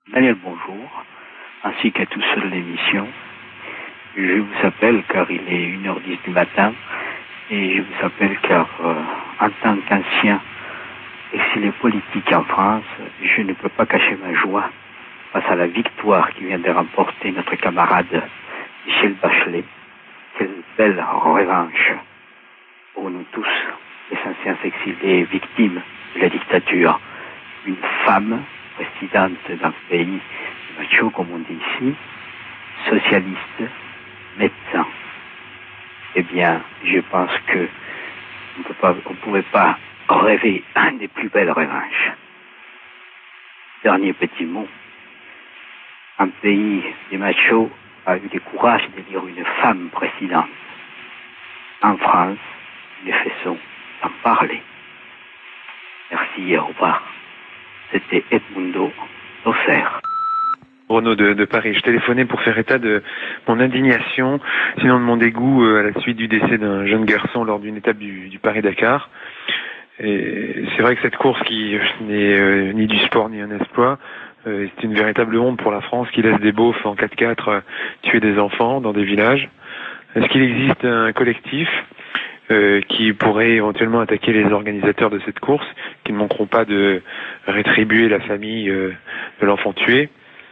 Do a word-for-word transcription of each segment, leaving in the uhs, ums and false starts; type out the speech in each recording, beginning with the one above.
Daniel, bonjour, ainsi qu'à tous ceux de l'émission. Je vous appelle car il est une heure dix du matin et je vous appelle car euh, en tant qu'ancien exilé politique en France, je ne peux pas cacher ma joie face à la victoire qui vient de remporter notre camarade Michel Bachelet. Quelle belle revanche pour nous tous, les anciens exilés victimes de la dictature. Une femme présidente d'un pays macho, comme on dit ici, socialiste, médecin. Eh bien, je pense que on ne pouvait pas rêver un des plus belles revanches. Dernier petit mot. Un pays des machos a eu le courage d'élire une femme présidente. En France, les faits sont d'en parler. Merci et au revoir. C'était Edmundo d'Auxerre. Renaud de, de Paris. Je téléphonais pour faire état de mon indignation, sinon de mon dégoût euh, à la suite du décès d'un jeune garçon lors d'une étape du, du Paris-Dakar. Et c'est vrai que cette course qui n'est euh, ni du sport ni un exploit, euh, c'est une véritable honte pour la France qui laisse des beaufs en quatre quatre euh, tuer des enfants dans des villages. Est-ce qu'il existe un collectif Euh, qui pourrait éventuellement attaquer les organisateurs de cette course, qui ne manqueront pas de rétribuer la famille euh, de l'enfant tué?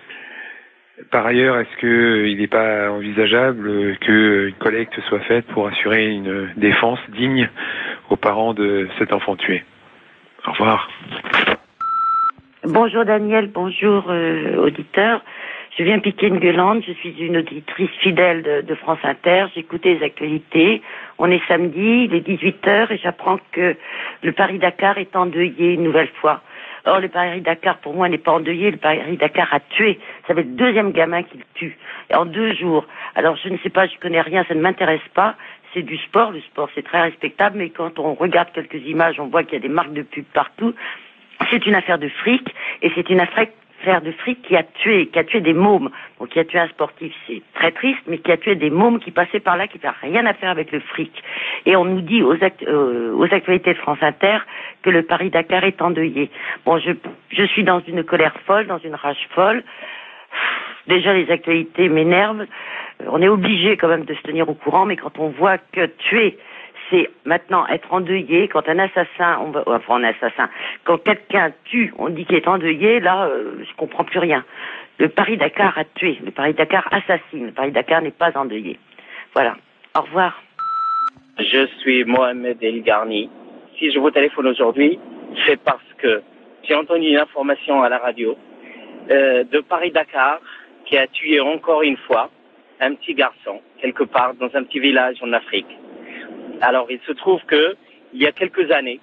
Par ailleurs, est-ce qu'il n'est pas envisageable qu'une collecte soit faite pour assurer une défense digne aux parents de cet enfant tué? Au revoir. Bonjour Daniel, bonjour euh, auditeur. Je viens piquer une gueulante, je suis une auditrice fidèle de, de France Inter, j'écoute les actualités. On est samedi, il est dix-huit heures et j'apprends que le Paris-Dakar est endeuillé une nouvelle fois. Or, le Paris-Dakar, pour moi, n'est pas endeuillé, le Paris-Dakar a tué. Ça va être le deuxième gamin qu'il tue, en deux jours. Alors, je ne sais pas, je connais rien, ça ne m'intéresse pas. C'est du sport, le sport c'est très respectable, mais quand on regarde quelques images, on voit qu'il y a des marques de pub partout. C'est une affaire de fric, et c'est une affaire de fric qui a tué, qui a tué des mômes. Donc, qui a tué un sportif, c'est très triste, mais qui a tué des mômes qui passaient par là, qui n'avaient rien à faire avec le fric. Et on nous dit aux, act- euh, aux actualités de France Inter que le Paris-Dakar est endeuillé. Bon, je, je suis dans une colère folle, dans une rage folle. Déjà, les actualités m'énervent. On est obligé quand même de se tenir au courant, mais quand on voit que tuer, c'est maintenant être endeuillé. Quand un assassin, on va, enfin un assassin, quand quelqu'un tue, on dit qu'il est endeuillé, là, euh, je comprends plus rien. Le Paris-Dakar a tué, le Paris-Dakar assassine, le Paris-Dakar n'est pas endeuillé. Voilà. Au revoir. Je suis Mohamed El Garni. Si je vous téléphone aujourd'hui, c'est parce que j'ai entendu une information à la radio euh, de Paris-Dakar qui a tué encore une fois un petit garçon, quelque part dans un petit village en Afrique. Alors, il se trouve que, il y a quelques années,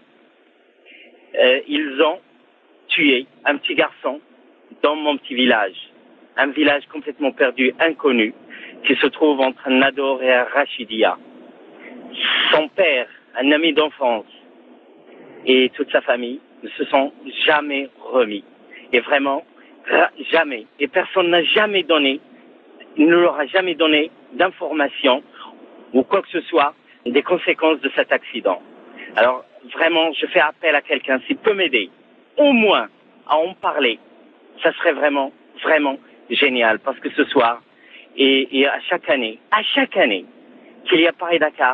euh, ils ont tué un petit garçon dans mon petit village. Un village complètement perdu, inconnu, qui se trouve entre Nador et Rachidia. Son père, un ami d'enfance, et toute sa famille ne se sont jamais remis. Et vraiment, jamais. Et personne n'a jamais donné, ne leur a jamais donné d'informations ou quoi que ce soit des conséquences de cet accident. Alors, vraiment, je fais appel à quelqu'un, s'il peut m'aider, au moins, à en parler. Ça serait vraiment, vraiment génial, parce que ce soir, et, et à chaque année, à chaque année, qu'il y a Paris-Dakar,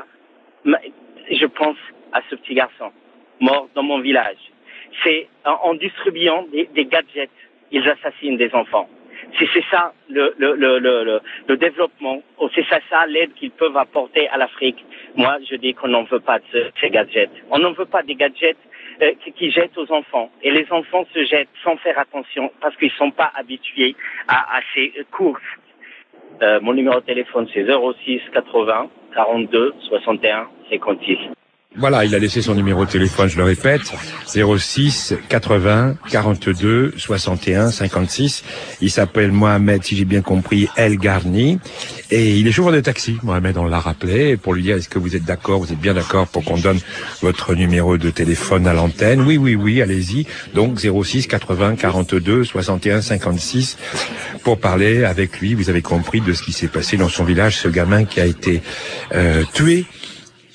je pense à ce petit garçon, mort dans mon village. C'est en, en distribuant des, des gadgets, ils assassinent des enfants. Si c'est ça le, le, le, le, le, le développement, ou c'est ça, ça l'aide qu'ils peuvent apporter à l'Afrique, moi je dis qu'on n'en veut pas de ce, ces gadgets. On n'en veut pas des gadgets euh, qui, qui jettent aux enfants. Et les enfants se jettent sans faire attention parce qu'ils ne sont pas habitués à, à ces courses. Euh, mon numéro de téléphone c'est zéro six quatre-vingts quarante-deux soixante et un cinquante-six. Voilà, il a laissé son numéro de téléphone, je le répète, zéro six quatre-vingts quarante-deux soixante et un cinquante-six. Il s'appelle Mohamed, si j'ai bien compris, El Garni. Et il est chauffeur de taxi, Mohamed, on l'a rappelé, pour lui dire, est-ce que vous êtes d'accord, vous êtes bien d'accord pour qu'on donne votre numéro de téléphone à l'antenne? Oui, oui, oui, allez-y. Donc, zéro six quatre-vingts quarante-deux soixante et un cinquante-six pour parler avec lui. Vous avez compris de ce qui s'est passé dans son village, ce gamin qui a été euh, tué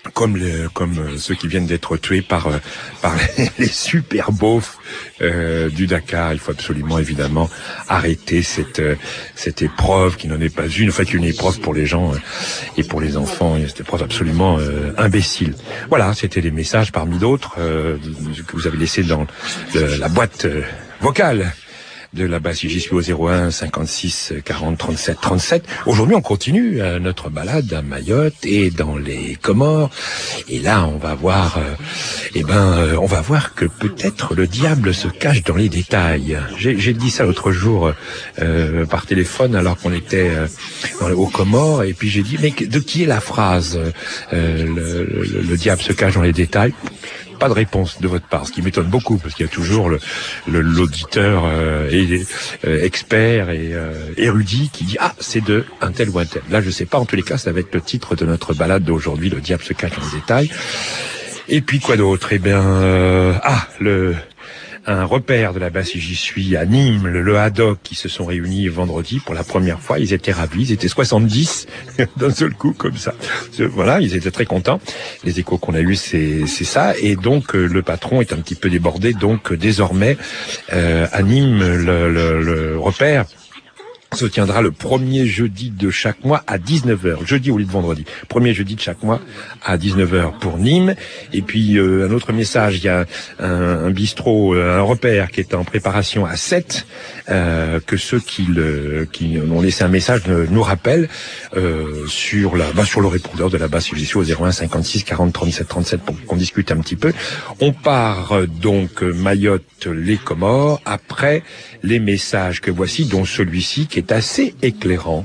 comme le, comme euh, ceux qui viennent d'être tués par euh, par les, les super beaufs euh, du Dakar. Il faut absolument évidemment arrêter cette euh, cette épreuve qui n'en est pas une, en fait une épreuve pour les gens euh, et pour les enfants, cette épreuve absolument euh, imbécile. Voilà, c'était des messages parmi d'autres euh, que vous avez laissés dans le, la boîte euh, vocale de là-bas, si j'y suis au zéro un cinquante-six quarante trente-sept trente-sept. Aujourd'hui, on continue euh, notre balade à Mayotte et dans les Comores. Et là, on va voir, euh, eh ben, euh, on va voir que peut-être le diable se cache dans les détails. J'ai, j'ai dit ça l'autre jour euh, par téléphone alors qu'on était euh, dans, aux Comores. Et puis j'ai dit, mais de qui est la phrase euh, le, le, le diable se cache dans les détails? Pas de réponse de votre part, ce qui m'étonne beaucoup, parce qu'il y a toujours le, le, l'auditeur euh, et, euh, expert et euh, érudit qui dit « Ah, c'est de un tel ou un tel ». Là, je sais pas, en tous les cas, ça va être le titre de notre balade d'aujourd'hui, le diable se cache dans les détails. Et puis quoi d'autre? Eh bien, euh, ah, le... un repère de là-bas, si j'y suis, à Nîmes, le, le Haddock, qui se sont réunis vendredi pour la première fois. Ils étaient ravis, ils étaient soixante-dix d'un seul coup, comme ça. Voilà, ils étaient très contents. Les échos qu'on a eus, c'est, c'est ça. Et donc, euh, le patron est un petit peu débordé. Donc, euh, désormais, euh, à Nîmes, le, le, le repère se tiendra le premier jeudi de chaque mois à dix-neuf heures. Jeudi au lieu de vendredi. Premier jeudi de chaque mois à dix-neuf heures pour Nîmes. Et puis, euh, un autre message, il y a un, un bistrot, un repère qui est en préparation à sept, euh, que ceux qui, le, qui ont laissé un message nous rappellent euh, sur, la, bah, sur le répondeur de la base, si je suis au zéro un cinquante-six quarante trente-sept trente-sept pour qu'on discute un petit peu. On part euh, donc Mayotte, les Comores, après les messages que voici, dont celui-ci qui est assez éclairant.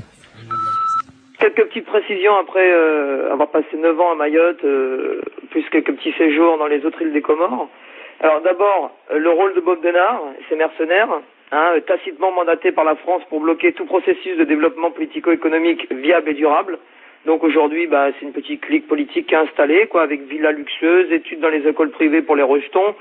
Quelques petites précisions après euh, avoir passé neuf ans à Mayotte, euh, plus quelques petits séjours dans les autres îles des Comores. Alors d'abord, le rôle de Bob Denard et ses mercenaires, hein, tacitement mandatés par la France pour bloquer tout processus de développement politico-économique viable et durable. Donc aujourd'hui, bah, c'est une petite clique politique qui est installée, quoi, avec villas luxueuses, études dans les écoles privées pour les rejetons.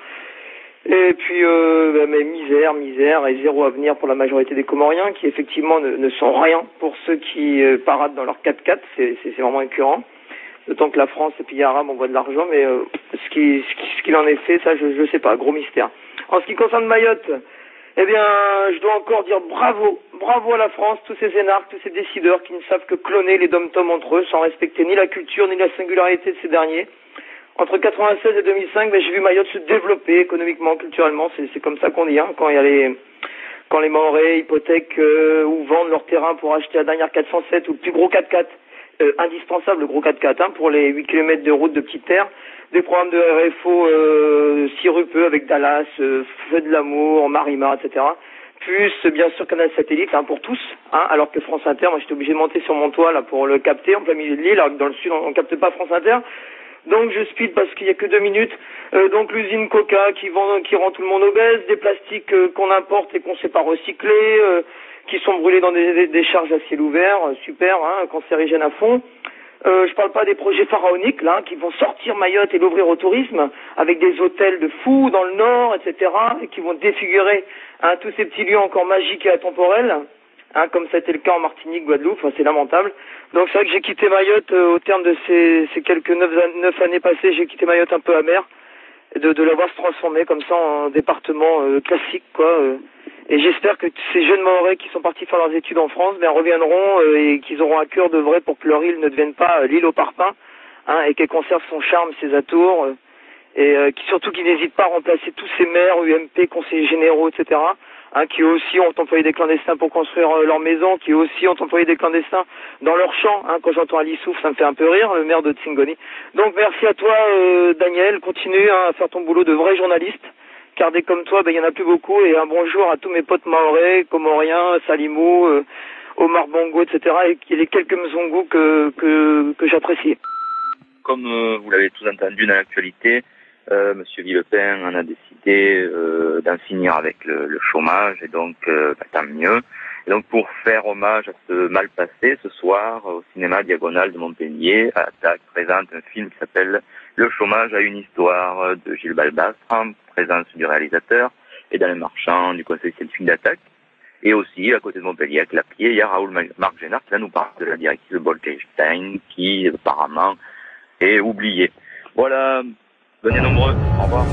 Et puis, euh, bah, mais misère, misère et zéro avenir pour la majorité des Comoriens qui effectivement ne, ne sont rien pour ceux qui euh, paradent dans leur quatre quatre, c'est, c'est, c'est vraiment écœurant. D'autant que la France et pays arabes envoient de l'argent, mais euh, ce, qui, ce, qui, ce qu'il en est fait, ça je ne sais pas, gros mystère. En ce qui concerne Mayotte, eh bien, je dois encore dire bravo, bravo à la France, tous ces énarques, tous ces décideurs qui ne savent que cloner les dom-toms entre eux sans respecter ni la culture ni la singularité de ces derniers. Entre quatre-vingt-seize et deux mille cinq, ben, j'ai vu Mayotte se développer économiquement, culturellement. C'est, c'est comme ça qu'on dit, hein, quand il y a les, quand les Mahorais hypothèquent euh, ou vendent leur terrain pour acheter la dernière quatre cent sept ou le plus gros quatre quatre, euh, indispensable le gros quatre quatre, hein, pour les huit kilomètres de route de petite terre, des programmes de R F O euh, sirupeux avec Dallas, euh, Feu de l'amour, Marima, et cetera. Plus bien sûr Canal Satellite, hein, pour tous, hein, alors que France Inter, moi j'étais obligé de monter sur mon toit là pour le capter en plein milieu de l'île, alors que dans le sud on, on capte pas France Inter. Donc je speed parce qu'il y a que deux minutes. Euh, donc l'usine Coca qui vend, qui rend tout le monde obèse, des plastiques euh, qu'on importe et qu'on sait pas recycler, euh, qui sont brûlés dans des, des, des charges à ciel ouvert, euh, super, hein, cancérigène à fond. Euh, je parle pas des projets pharaoniques là, qui vont sortir Mayotte et l'ouvrir au tourisme, avec des hôtels de fous dans le nord, et cetera, et qui vont défigurer, hein, tous ces petits lieux encore magiques et intemporels. Hein, comme ça a été le cas en Martinique, Guadeloupe, enfin, c'est lamentable. Donc c'est vrai que j'ai quitté Mayotte euh, au terme de ces, ces quelques neuf, neuf années passées, j'ai quitté Mayotte un peu amer, de, de la voir se transformer comme ça en département euh, classique, quoi. Euh, et j'espère que ces jeunes Mahorais qui sont partis faire leurs études en France, ben reviendront euh, et qu'ils auront un cœur de vrai pour que leur île ne devienne pas euh, l'île au parpaing, hein, et qu'elle conserve son charme, ses atours, euh, et euh, qui, surtout qu'ils n'hésitent pas à remplacer tous ces maires, U M P, conseillers généraux, et cetera, Hein, qui aussi ont employé des clandestins pour construire euh, leur maison, qui aussi ont employé des clandestins dans leur champ. Hein, quand j'entends Ali Souf, ça me fait un peu rire, le maire de Tsingoni. Donc merci à toi, euh, Daniel. Continue hein, à faire ton boulot de vrai journaliste, car des comme toi, ben, il y en a plus beaucoup. Et un bonjour à tous mes potes mahorais, comoriens, Salimou, euh, Omar Bongo, et cetera. Et les quelques Mzongo que, que, que j'apprécie. Comme euh, vous l'avez tous entendu dans l'actualité, Euh, Monsieur Villepin en a décidé euh, d'en finir avec le, le chômage et donc euh, bah, tant mieux. Et donc pour faire hommage à ce mal passé, ce soir au cinéma Diagonale de Montpellier, Attaque présente un film qui s'appelle Le chômage a une histoire de Gilles Balbastre en présence du réalisateur et d'Alain Marchand du conseil scientifique d'Attaque. Et aussi à côté de Montpellier, à Clapier, il y a Raoul Marc Génard qui va nous parler de la directive Bolkestein qui apparemment et oubliés. Voilà, venez nombreux, au revoir.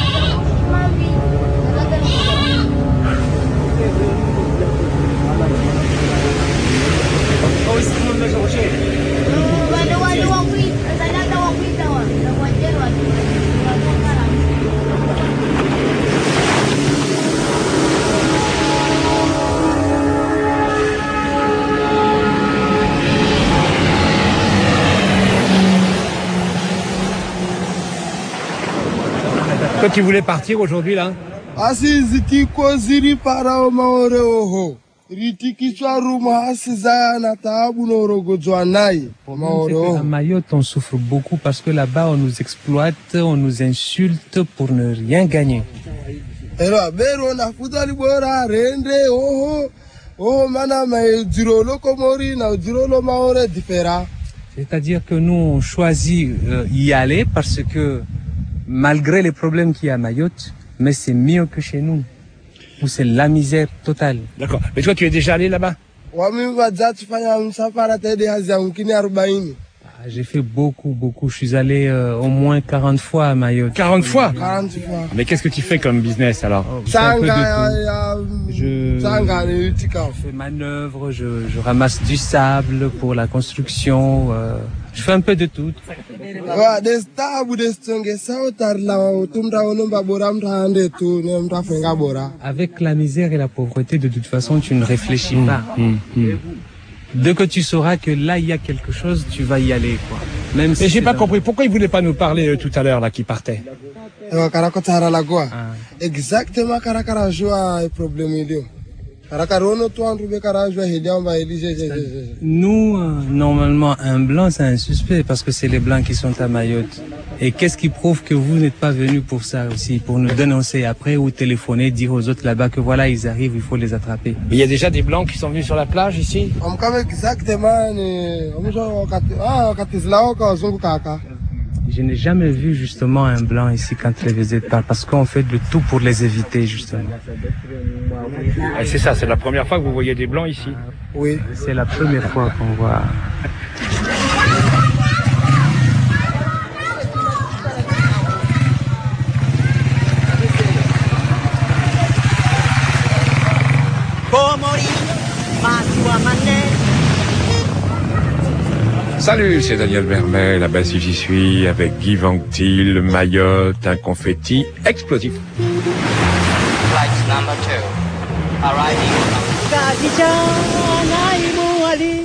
Toi, tu voulais partir aujourd'hui, là? Asiziti koziri para maore oho. Ritiki ruma asizana tabu norogo joanai. À Mayotte, on souffre beaucoup parce que là-bas, on nous exploite, on nous insulte pour ne rien gagner. Ero bero na futali bora rende oho. Oh mana mai dirolo komori na dirolo maore differa. C'est-à-dire que nous, on choisit euh, y aller parce que malgré les problèmes qu'il y a à Mayotte, mais c'est mieux que chez nous, où c'est la misère totale. D'accord. Mais toi, tu es déjà allé là-bas? J'ai fait beaucoup, beaucoup. Je suis allé euh, au moins quarante fois à Mayotte. quarante fois? quarante fois. Mais qu'est-ce que tu fais comme business alors? Je fais un peu de tout. Je, je fais manœuvre, je, je ramasse du sable pour la construction. Euh, je fais un peu de tout. Avec la misère et la pauvreté, de toute façon, tu ne réfléchis pas. Mmh, mmh. Dès que tu sauras que là, il y a quelque chose, tu vas y aller, quoi. Même si Mais j'ai pas dans... compris. Pourquoi il voulait pas nous parler euh, tout à l'heure, là, qui partait? Ah. Exactement, Karakara joue un problème. Nous, euh, normalement, un blanc, c'est un suspect parce que c'est les blancs qui sont à Mayotte. Et qu'est-ce qui prouve que vous n'êtes pas venus pour ça aussi, pour nous dénoncer après ou téléphoner, dire aux autres là-bas que voilà, ils arrivent, il faut les attraper. Mais il y a déjà des blancs qui sont venus sur la plage ici? Je n'ai jamais vu justement un blanc ici quand les visites parlent parce qu'on fait de tout pour les éviter justement. Et c'est ça, c'est la première fois que vous voyez des blancs ici? Oui. C'est la première fois qu'on voit. Salut, c'est Daniel Vermel, là-bas si j'y suis, avec Guy Vanctil, Mayotte, un confetti explosif. Flight number two, arriving.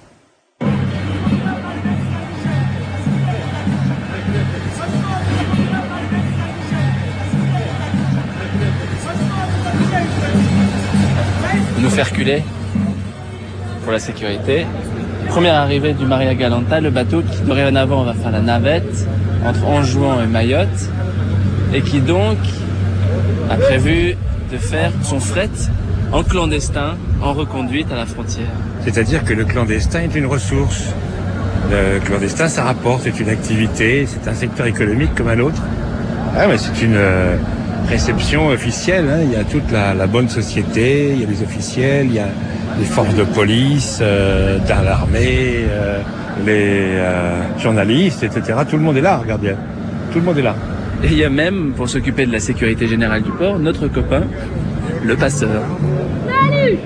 Nous faire reculer pour la sécurité. Première arrivée du Maria Galanta, le bateau qui dorénavant va faire la navette entre Anjouan et Mayotte et qui donc a prévu de faire son fret en clandestin, en reconduite à la frontière. C'est-à-dire que le clandestin est une ressource. Le clandestin, ça rapporte, c'est une activité, c'est un secteur économique comme un autre. Ah, mais c'est une euh, réception officielle, hein. Il y a toute la, la bonne société, il y a les officiels, il y a les forces de police, euh, dans l'armée, euh, les euh, journalistes, et cetera. Tout le monde est là, regardez. Tout le monde est là. Et il y a même, pour s'occuper de la sécurité générale du port, notre copain, le passeur. Salut!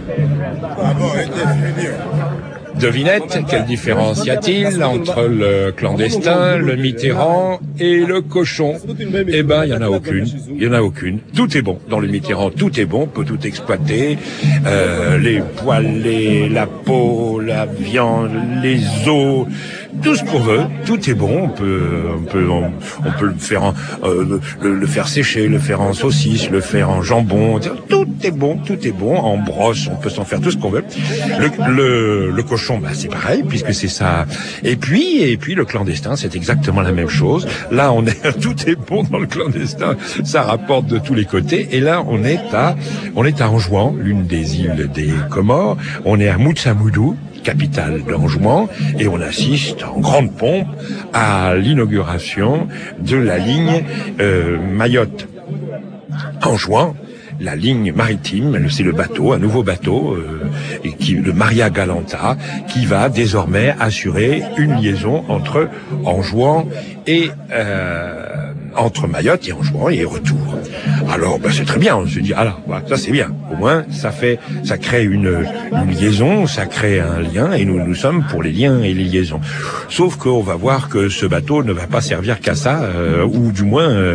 Devinette, quelle différence y a-t-il entre le clandestin, le Mitterrand et le cochon? Eh ben, il y en a aucune. Il y en a aucune. Tout est bon. Dans le Mitterrand, tout est bon. On peut tout exploiter. Euh, les poêlés, la peau, la viande, les os, tout ce qu'on veut. Tout est bon. On peut, on peut, on, on peut le faire en, euh, le, le faire sécher, le faire en saucisse, le faire en jambon. Tout est bon. Tout est bon. En broche, on peut s'en faire tout ce qu'on veut. Le, le, le cochon, bah, c'est pareil, puisque c'est ça. Et puis, et puis, le clandestin, c'est exactement la même chose. Là, on est, tout est bon dans le clandestin. Ça rapporte de tous les côtés. Et là, on est à, on est à Anjouan, l'une des îles des Comores. On est à Moutsamoudou, capitale d'Anjouan, et on assiste en grande pompe à l'inauguration de la ligne, euh, Mayotte-Anjouan, la ligne maritime, c'est le bateau, un nouveau bateau, euh, qui, le Maria Galanta, qui va désormais assurer une liaison entre Anjouan et euh, entre Mayotte et Anjouan et retour. Alors, ben, c'est très bien. On se dit, ah là, voilà, ça c'est bien. Au moins, ça fait, ça crée une, une liaison, ça crée un lien, et nous, nous sommes pour les liens et les liaisons. Sauf qu'on va voir que ce bateau ne va pas servir qu'à ça, euh, ou du moins, euh,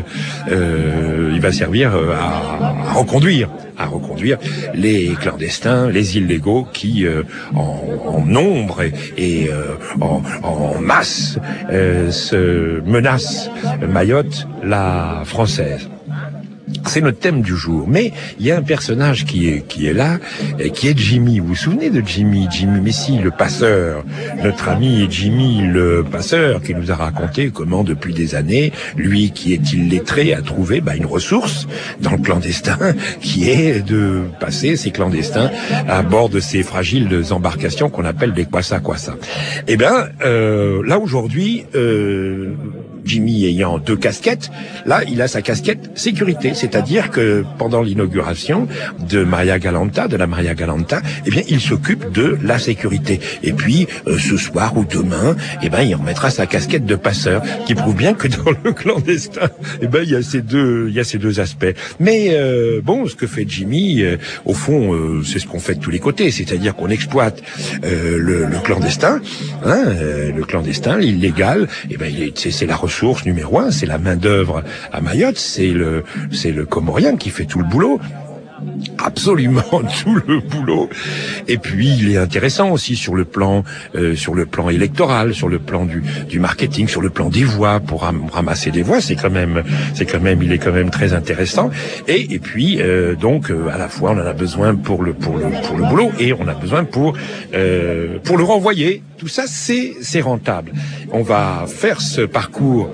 euh, il va servir à, à reconduire. à reconduire les clandestins, les illégaux qui, euh, en, en nombre et, et euh, en, en masse, euh, se menacent Mayotte, la française. C'est notre thème du jour. Mais il y a un personnage qui est, qui est là, et qui est Jimmy. Vous vous souvenez de Jimmy? Jimmy Messi, le passeur. Notre ami Jimmy, le passeur, qui nous a raconté comment, depuis des années, lui qui est illettré, a trouvé bah, une ressource dans le clandestin, qui est de passer ces clandestins à bord de ces fragiles embarcations qu'on appelle des kwassa-kwassa. Eh bien, euh, là aujourd'hui... Euh, Jimmy ayant deux casquettes, là, il a sa casquette sécurité, c'est-à-dire que pendant l'inauguration de Maria Galanta, de la Maria Galanta, eh bien, il s'occupe de la sécurité. Et puis, euh, ce soir ou demain, eh ben, il remettra sa casquette de passeur, qui prouve bien que dans le clandestin, eh ben, il y a ces deux, il y a ces deux aspects. Mais euh, bon, ce que fait Jimmy, euh, au fond, euh, c'est ce qu'on fait de tous les côtés, c'est-à-dire qu'on exploite euh, le, le clandestin, hein, euh, le clandestin, l'illégal. Eh ben, il est, c'est, c'est la ressource numéro un, c'est la main d'œuvre à Mayotte, c'est le, c'est le Comorien qui fait tout le boulot. Absolument tout le boulot. Et puis il est intéressant aussi sur le plan euh, sur le plan électoral, sur le plan du du marketing, sur le plan des voix, pour ram- ramasser des voix, c'est quand même c'est quand même il est quand même très intéressant. Et et puis euh, donc euh, à la fois on en a besoin pour le pour le pour le boulot, et on a besoin pour euh, pour le renvoyer. Tout ça c'est c'est rentable. On va faire ce parcours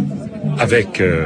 avec euh,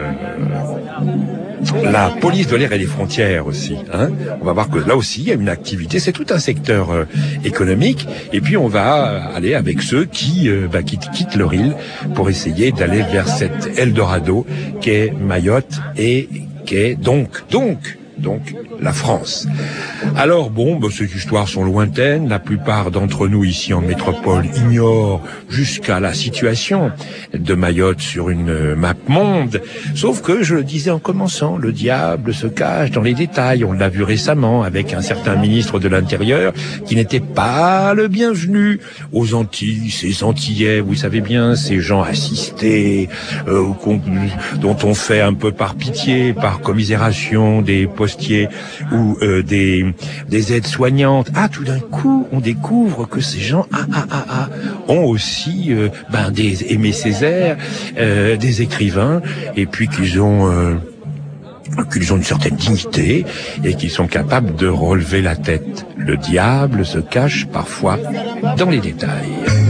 la police de l'air et des frontières aussi, hein. On va voir que là aussi il y a une activité, c'est tout un secteur euh, économique. Et puis on va aller avec ceux qui, euh, bah, qui quittent leur île pour essayer d'aller vers cet Eldorado qu'est Mayotte et qu'est donc donc donc la France. Alors bon, bah, ces histoires sont lointaines. La plupart d'entre nous ici en métropole ignorent jusqu'à la situation de Mayotte sur une map monde. Sauf que, je le disais en commençant, le diable se cache dans les détails. On l'a vu récemment avec un certain ministre de l'Intérieur qui n'était pas le bienvenu aux Antilles, ces Antillais, vous savez bien, ces gens assistés, euh, dont on fait un peu par pitié, par commisération, des postiers ou euh, des, des aides-soignantes. Ah, tout d'un coup, on découvre que ces gens ah, ah, ah, ah, ont aussi euh, ben, des Aimé Césaire, euh, des écrivains, et puis qu'ils ont... Euh, qu'ils ont une certaine dignité et qu'ils sont capables de relever la tête. Le diable se cache parfois dans les détails.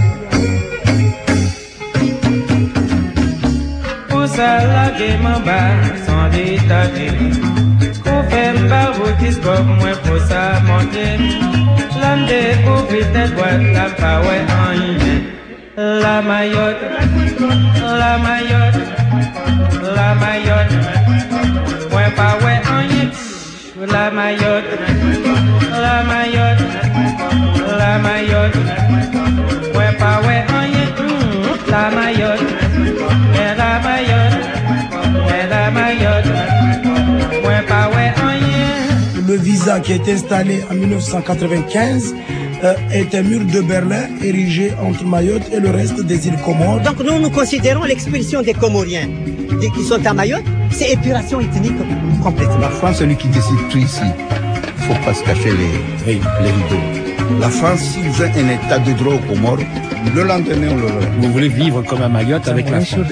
La Mayotte, la Mayotte, la Mayotte, ouais pas ouais en la Mayotte, la Mayotte, la Mayotte, ouais pas ouais en la Mayotte, et la Mayotte, et la Mayotte, ouais pas ouais en. Le visa qui est installé en mille neuf cent quatre-vingt-quinze Euh, est un mur de Berlin érigé entre Mayotte et le reste des îles Comores. Donc nous, nous considérons l'expulsion des Comoriens qui sont à Mayotte, c'est épuration ethnique complète. La France, celui qui décide tout ici. Il ne faut pas se cacher les, les, les rideaux. La France, s'il veut un état de droit aux Comores, le lendemain, on le verra. Vous voulez vivre comme à Mayotte avec la France?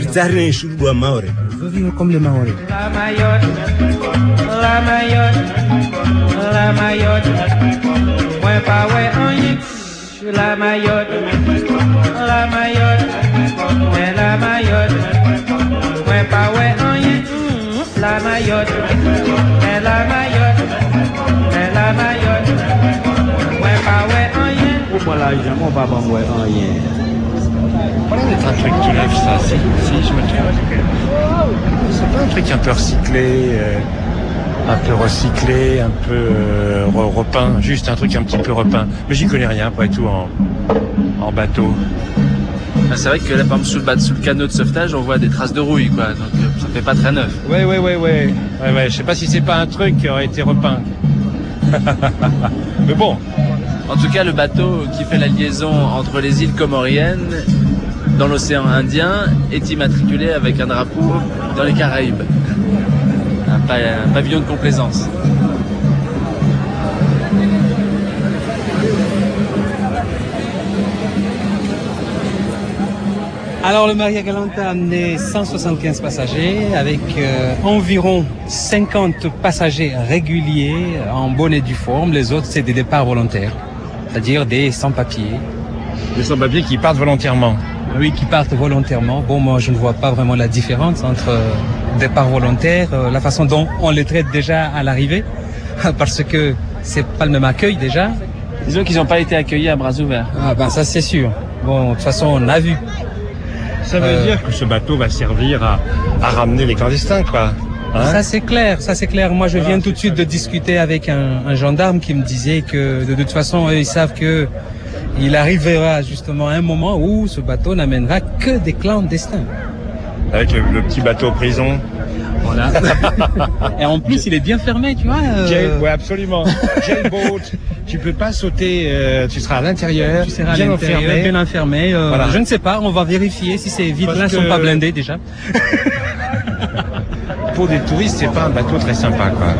Je veux vivre comme les Maoris. La Mayotte, la Mayotte, la Mayotte, ouais pas ouais en la Mayotte, la Mayotte, mais la Mayotte, ouais pas ouais en la Mayotte, mais la Mayotte, mais la Mayotte, ouais pas ouais en pour moi l'argent, on va pas ouais en rien. Voilà, c'est un truc tout neuf, ça, si, si je me trompe. C'est pas un truc un peu recyclé. Euh... un peu recyclé, un peu euh, repeint, juste un truc un petit peu repeint. Mais j'y connais rien, pas tout en, en bateau. C'est vrai que là, par exemple, sous le, bat, sous le canot de sauvetage, on voit des traces de rouille, quoi. Donc ça fait pas très neuf. Ouais, ouais, ouais, ouais. ouais, ouais. Je sais pas si c'est pas un truc qui aurait été repeint. Mais bon. En tout cas, le bateau qui fait la liaison entre les îles comoriennes dans l'océan Indien est immatriculé avec un drapeau dans les Caraïbes. Un, pa un pavillon de complaisance. Alors le Maria Galanta a amené cent soixante-quinze passagers avec euh, environ cinquante passagers réguliers en bonne et due forme. Les autres, c'est des départs volontaires, c'est-à-dire des sans-papiers. Des sans-papiers qui partent volontairement. Oui, qui partent volontairement. Bon, moi, je ne vois pas vraiment la différence entre euh, départ volontaire, euh, la façon dont on les traite déjà à l'arrivée, parce que c'est pas le même accueil déjà. Disons qu'ils n'ont pas été accueillis à bras ouverts. Ah ben ça c'est sûr. Bon, de toute façon, on a vu. Ça veut euh... dire que ce bateau va servir à, à ramener les clandestins, quoi. Hein? Ça c'est clair, ça c'est clair. Moi, je viens ah, tout de suite de discuter avec un, un gendarme qui me disait que de, de toute façon, eux, ils savent que il arrivera justement un moment où ce bateau n'amènera que des clandestins. Avec le, le petit bateau prison. Voilà. Et en plus, il est bien fermé, tu vois. Euh... Jail, ouais, absolument. Jailboat. Tu peux pas sauter, euh, tu seras à l'intérieur. Tu seras à l'intérieur, bien enfermé. Euh, voilà. Je ne sais pas, on va vérifier si ces vitres-là ne que... sont pas blindées déjà. Pour des touristes, c'est pas un bateau très sympa, quoi.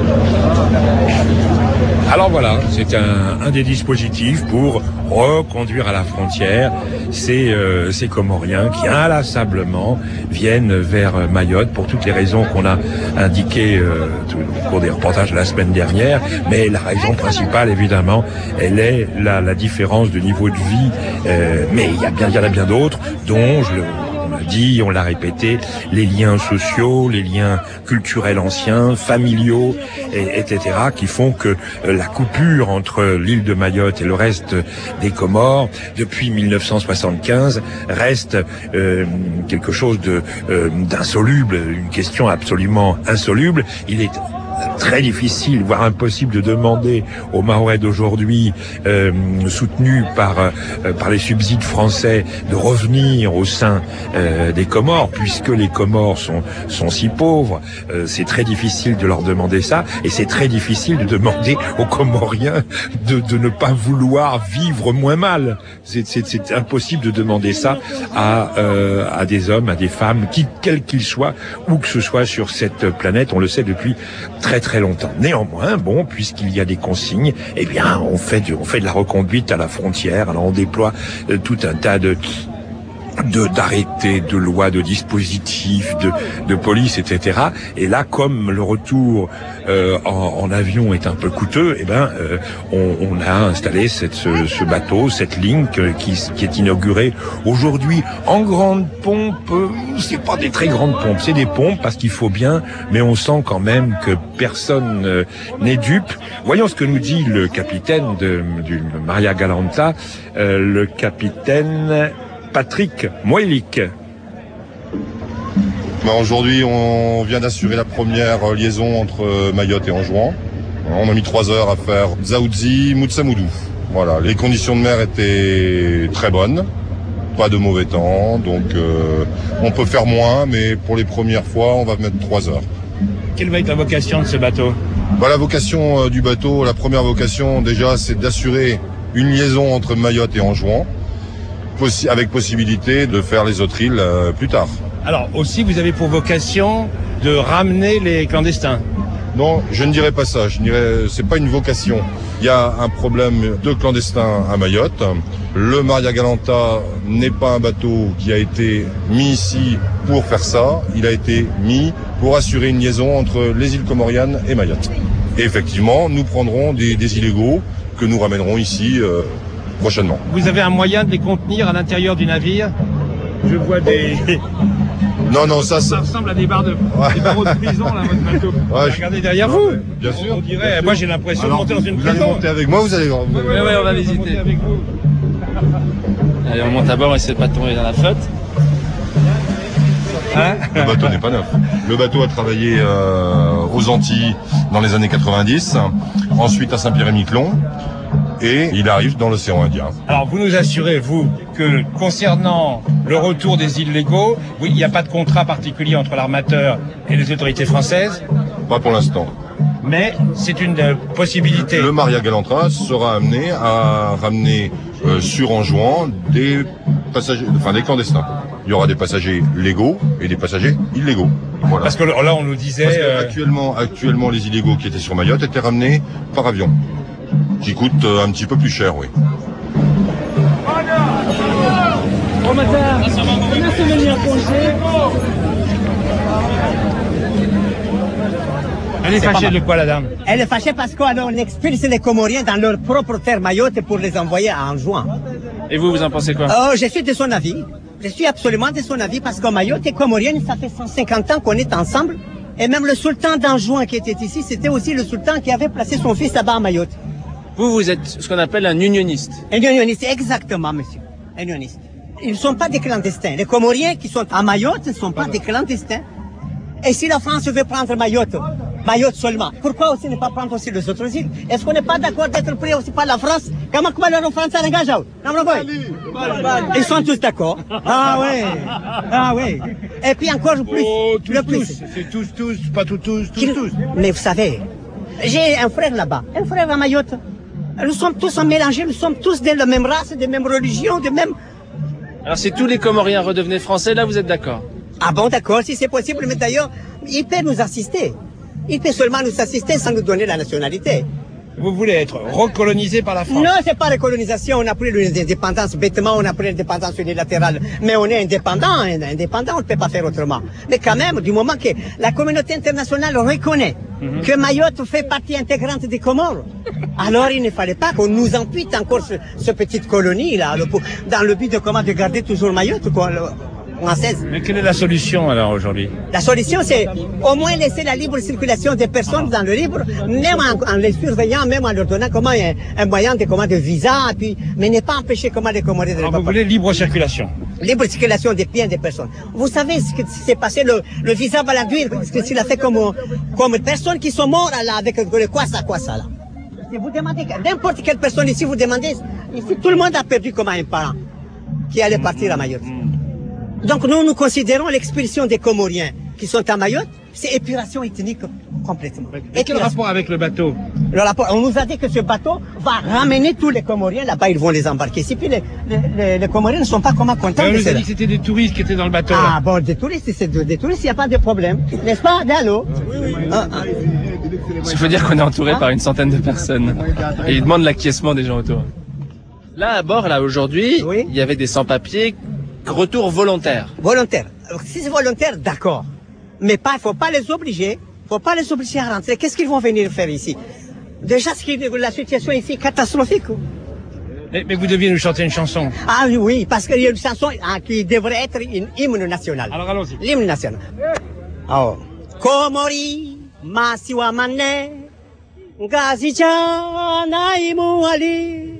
Alors voilà, c'est un, un des dispositifs pour reconduire à la frontière ces, euh, ces Comoriens qui inlassablement viennent vers Mayotte pour toutes les raisons qu'on a indiquées euh, au cours des reportages de la semaine dernière. Mais la raison principale, évidemment, elle est la, la différence de niveau de vie. Euh, mais il y a bien, il y en a bien d'autres, dont je le dit, on l'a répété, les liens sociaux, les liens culturels anciens, familiaux, et, etc., qui font que euh, la coupure entre l'île de Mayotte et le reste des Comores, depuis mille neuf cent soixante-quinze, reste euh, quelque chose de euh, d'insoluble, une question absolument insoluble. Il est très difficile, voire impossible de demander aux Mahorais d'aujourd'hui, euh, soutenus par euh, par les subsides français, de revenir au sein euh, des Comores, puisque les Comores sont sont si pauvres. Euh, c'est très difficile de leur demander ça, et c'est très difficile de demander aux Comoriens de de ne pas vouloir vivre moins mal. C'est c'est, c'est impossible de demander ça à euh, à des hommes, à des femmes, qui quels qu'ils soient, où que ce soit sur cette planète. On le sait depuis très très longtemps. Néanmoins, bon, puisqu'il y a des consignes, eh bien, on fait de, on fait de la reconduite à la frontière. Alors, on déploie euh, tout un tas de de d'arrêtés, de lois, de dispositifs, de, de police, et cetera. Et là, comme le retour euh, en, en avion est un peu coûteux, eh ben, euh, on, on a installé cette, ce, ce bateau, cette ligne qui, qui est inaugurée aujourd'hui en grande pompe. C'est pas des très grandes pompes, c'est des pompes parce qu'il faut bien, mais on sent quand même que personne euh, n'est dupe. Voyons ce que nous dit le capitaine de, du Maria Galanta, euh, le capitaine Patrick Moelik. Ben aujourd'hui, on vient d'assurer la première liaison entre Mayotte et Anjouan. On a mis trois heures à faire Dzaoudzi, Moutsamoudou. Voilà, les conditions de mer étaient très bonnes, pas de mauvais temps, donc euh, on peut faire moins, mais pour les premières fois, on va mettre trois heures. Quelle va être la vocation de ce bateau ? Ben, la vocation euh, du bateau, la première vocation déjà, c'est d'assurer une liaison entre Mayotte et Anjouan, avec possibilité de faire les autres îles euh, plus tard. Alors aussi, vous avez pour vocation de ramener les clandestins ? Non, je ne dirais pas ça. Je dirais, c'est pas une vocation. Il y a un problème de clandestins à Mayotte. Le Maria Galanta n'est pas un bateau qui a été mis ici pour faire ça. Il a été mis pour assurer une liaison entre les îles Comoriennes et Mayotte. Et effectivement, nous prendrons des, des illégaux que nous ramènerons ici euh, prochainement. Vous avez un moyen de les contenir à l'intérieur du navire ? Je vois des... Non, non, ça... Ça ressemble à des barres de, ouais. des barreaux de prison, là, votre bateau. Ouais, regardez derrière non, vous. Bien sûr. On dirait, bien moi sûr. j'ai l'impression Alors, de monter dans une vous prison. Vous allez monter avec moi, vous allez... Oui, oui, ouais, ouais, on va visiter. Avec vous. Allez, on monte à bord, on essaie de pas tomber dans la flotte. Hein Le bateau n'est pas neuf. Le bateau a travaillé euh, aux Antilles dans les années quatre-vingt-dix, ensuite à Saint-Pierre-et-Miquelon, et il arrive dans l'océan Indien. Alors vous nous assurez, vous, que concernant le retour des illégaux, oui, il n'y a pas de contrat particulier entre l'armateur et les autorités françaises? Pas pour l'instant. Mais c'est une euh, possibilité. Le Maria Galantras sera amené à ramener euh, sur Anjouan des passagers, enfin des clandestins. Il y aura des passagers légaux et des passagers illégaux. Voilà. Parce que là, on nous disait... Parce que euh... actuellement, actuellement, les illégaux qui étaient sur Mayotte étaient ramenés par avion, qui coûte euh, un petit peu plus cher, oui. Bon matin, on a se venir congé. Elle est fâchée de quoi, la dame? Elle est fâchée parce qu'on expulse les Comoriens dans leur propre terre Mayotte pour les envoyer à Anjouan. Et vous, vous en pensez quoi? Oh, je suis de son avis. Je suis absolument de son avis parce que Mayotte et Comorienne, ça fait cent cinquante ans qu'on est ensemble. Et même le sultan d'Anjouan qui était ici, c'était aussi le sultan qui avait placé son fils là-bas à Mayotte. Vous, vous êtes ce qu'on appelle un unioniste. Un unioniste, exactement, monsieur. Un unioniste. Ils ne sont pas des clandestins. Les Comoriens qui sont à Mayotte ne sont pas des clandestins. Et si la France veut prendre Mayotte, Mayotte seulement, pourquoi aussi ne pas prendre aussi les autres îles? Est-ce qu'on n'est pas d'accord d'être pris aussi par la France? Comment comment la France engage? Ils sont tous d'accord. Ah ouais, ah ouais. Et puis encore plus, oh, tous, le plus. C'est tous, tous, pas tous, tous, tous, tous. Mais vous savez, j'ai un frère là-bas, un frère à Mayotte. Nous sommes tous mélangés, nous sommes tous de la même race, de la même religion, de même... Alors si tous les Comoriens redevenaient français, là vous êtes d'accord? Ah bon, d'accord, si c'est possible, mais d'ailleurs, il peut nous assister. Il peut seulement nous assister sans nous donner la nationalité. Vous voulez être recolonisé par la France? Non, c'est pas la colonisation, on a pris l'indépendance, bêtement on a pris l'indépendance unilatérale. Mais on est indépendant, indépendant, on ne peut pas faire autrement. Mais quand même, du moment que la communauté internationale reconnaît mm-hmm. que Mayotte fait partie intégrante des Comores, alors il ne fallait pas qu'on nous ampute encore ce, ce petite colonie là, le, dans le but de comment de garder toujours Mayotte, quoi. Le, Mais quelle est la solution alors aujourd'hui? La solution c'est au moins laisser la libre circulation des personnes dans le libre, même en, en les surveillant, même en leur donnant comment un, un moyen de comment de visa, puis mais ne pas empêcher comment les Comoriens de. Alors vous voulez libre circulation? Libre circulation des biens des personnes. Vous savez ce qui s'est passé, le, le visa Balladur, ce qu'il a fait comme comme personnes qui sont mortes là avec le quoi ça quoi ça là. Si vous demandez n'importe quelle personne ici, vous demandez ici tout le monde a perdu comme un parent qui allait partir à Mayotte. Donc nous, nous considérons l'expulsion des Comoriens qui sont à Mayotte, c'est épuration ethnique complètement. Et quel rapport avec le bateau? Le rapport, on nous a dit que ce bateau va ramener tous les Comoriens là-bas, ils vont les embarquer. Si puis les, les, les Comoriens ne sont pas comment contents Mais on de nous a cela. dit que c'était des touristes qui étaient dans le bateau. Ah là. bon, des touristes, c'est des touristes, il n'y a pas de problème. N'est-ce pas, Dallo? Oui, oui. Ah, ah. Il faut dire qu'on est entouré par une centaine de personnes. Et ils demandent l'acquiescement des gens autour. Là, à bord, là, aujourd'hui, oui. il y avait des sans-papiers. Retour volontaire. Volontaire. Alors, si c'est volontaire, d'accord. Mais pas, il faut pas les obliger. Faut pas les obliger à rentrer. Qu'est-ce qu'ils vont venir faire ici? Déjà, ce qui, la situation ici est catastrophique. Mais, mais vous deviez nous chanter une chanson. Ah oui, parce qu'il y a une chanson ah, qui devrait être une hymne national. Alors allons-y. L'hymne national. Oh. Komori, masiwa mane, gazijana imuali.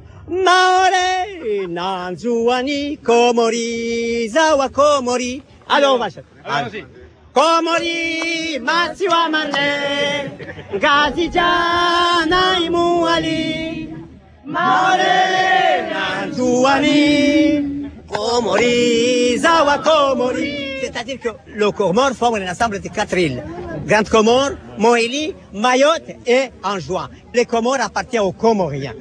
Maore nanzuani komori zawa komori. Alors on va chanter. Allons-y. Komori masiwa mane gazijana imuali. Maore nanzuani komori zawa komori. C'est-à-dire que le Comore forme un ensemble de quatre îles. Grande Comore, Moélie, Mayotte et Anjouan. Les Comores appartiennent aux Comoriens.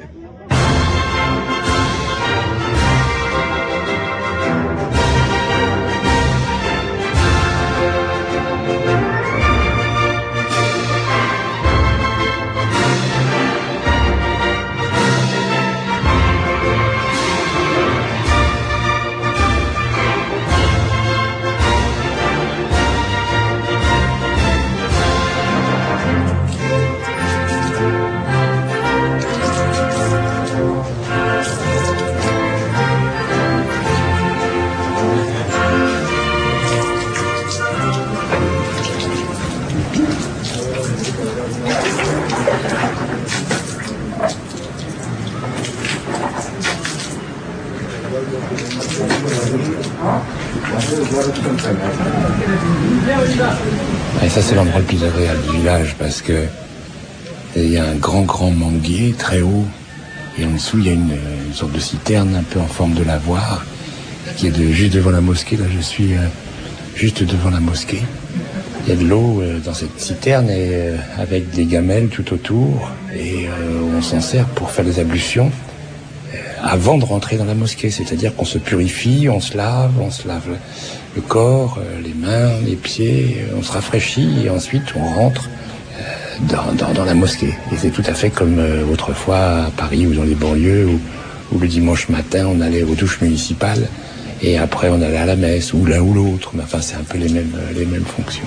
Et ça, c'est l'endroit le plus agréable du village parce que il y a un grand, grand manguier très haut. Et en dessous, il y a une, une sorte de citerne un peu en forme de lavoir qui est de, juste devant la mosquée. Là, je suis euh, juste devant la mosquée. Il y a de l'eau euh, dans cette citerne et euh, avec des gamelles tout autour. Et euh, on s'en sert pour faire des ablutions euh, avant de rentrer dans la mosquée. C'est-à-dire qu'on se purifie, on se lave, on se lave le, le corps, euh, les mains, les pieds, euh, on se rafraîchit et ensuite on rentre Dans, dans, dans la mosquée. Et c'est tout à fait comme euh, autrefois à Paris ou dans les banlieues où, où le dimanche matin on allait aux douches municipales et après on allait à la messe ou l'un ou l'autre. Mais enfin c'est un peu les mêmes, les mêmes fonctions.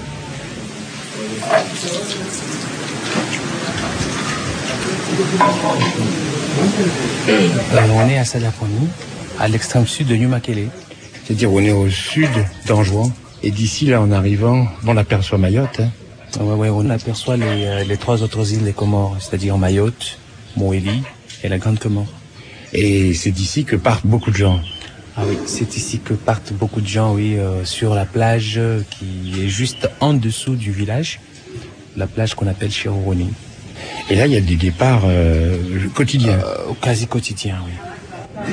Alors, on est à Salafoni, à l'extrême sud de New Makele. C'est-à-dire on est au sud d'Anjouan et d'ici là en arrivant on aperçoit Mayotte. Hein. Ouais, ouais, on aperçoit les, euh, les trois autres îles des Comores, c'est-à-dire Mayotte, Moélie et la Grande Comore. Et c'est d'ici que partent beaucoup de gens. Ah oui, c'est ici que partent beaucoup de gens, oui, euh, sur la plage qui est juste en dessous du village, la plage qu'on appelle Chiroroni. Et là, il y a des départs euh, quotidiens. Euh, quasi quotidiens, oui.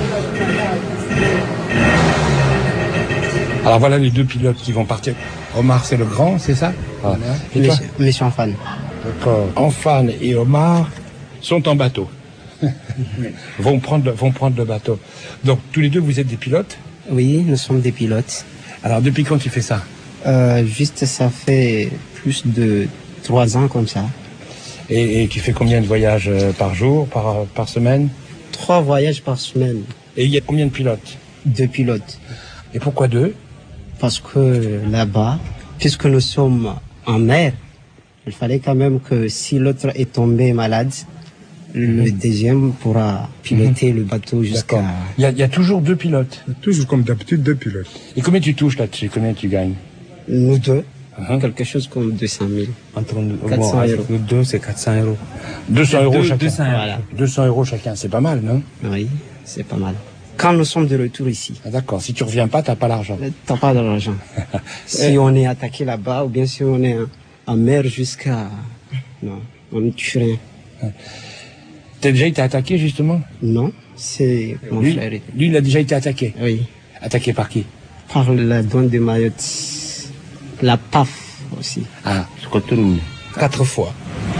Alors voilà les deux pilotes qui vont partir. Omar, c'est le grand, c'est ça? Ah. Et toi? Monsieur Anfan. D'accord. Anfan et Omar sont en bateau. vont prendre le, vont prendre le bateau. Donc tous les deux, vous êtes des pilotes? Oui, nous sommes des pilotes. Alors depuis quand tu fais ça? euh, Juste, ça fait plus de trois ans comme ça. Et, et tu fais combien de voyages par jour, par, par semaine? Trois voyages par semaine. Et il y a combien de pilotes? Deux pilotes. Et pourquoi deux? Parce que là-bas, puisque nous sommes en mer, il fallait quand même que si l'autre est tombé malade, mmh. le deuxième pourra piloter mmh. le bateau jusqu'à... Il y, a, il y a toujours deux pilotes? Toujours comme d'habitude, deux pilotes. Et combien tu touches là-dessus? Combien tu gagnes? Nous deux, uh-huh. quelque chose comme deux cent mille. Entre nous, quatre cents bon, euros. Nous deux, c'est quatre cents euros. deux cents euros chacun. deux cents, voilà. deux cents euros chacun, c'est pas mal, non? Oui, c'est pas mal. Quand nous sommes de retour ici. Ah, d'accord. Si tu reviens pas, t'as pas l'argent. T'as pas d'argent. Si on est attaqué là-bas, ou bien si on est en mer jusqu'à... Non, on ne tue rien. T'as déjà été attaqué, justement? Non, c'est mon lui, frère. Lui, il a déjà été attaqué? Oui. Attaqué par qui? Par la douane de Mayotte. La P A F aussi. Ah, je retourne. Quatre fois.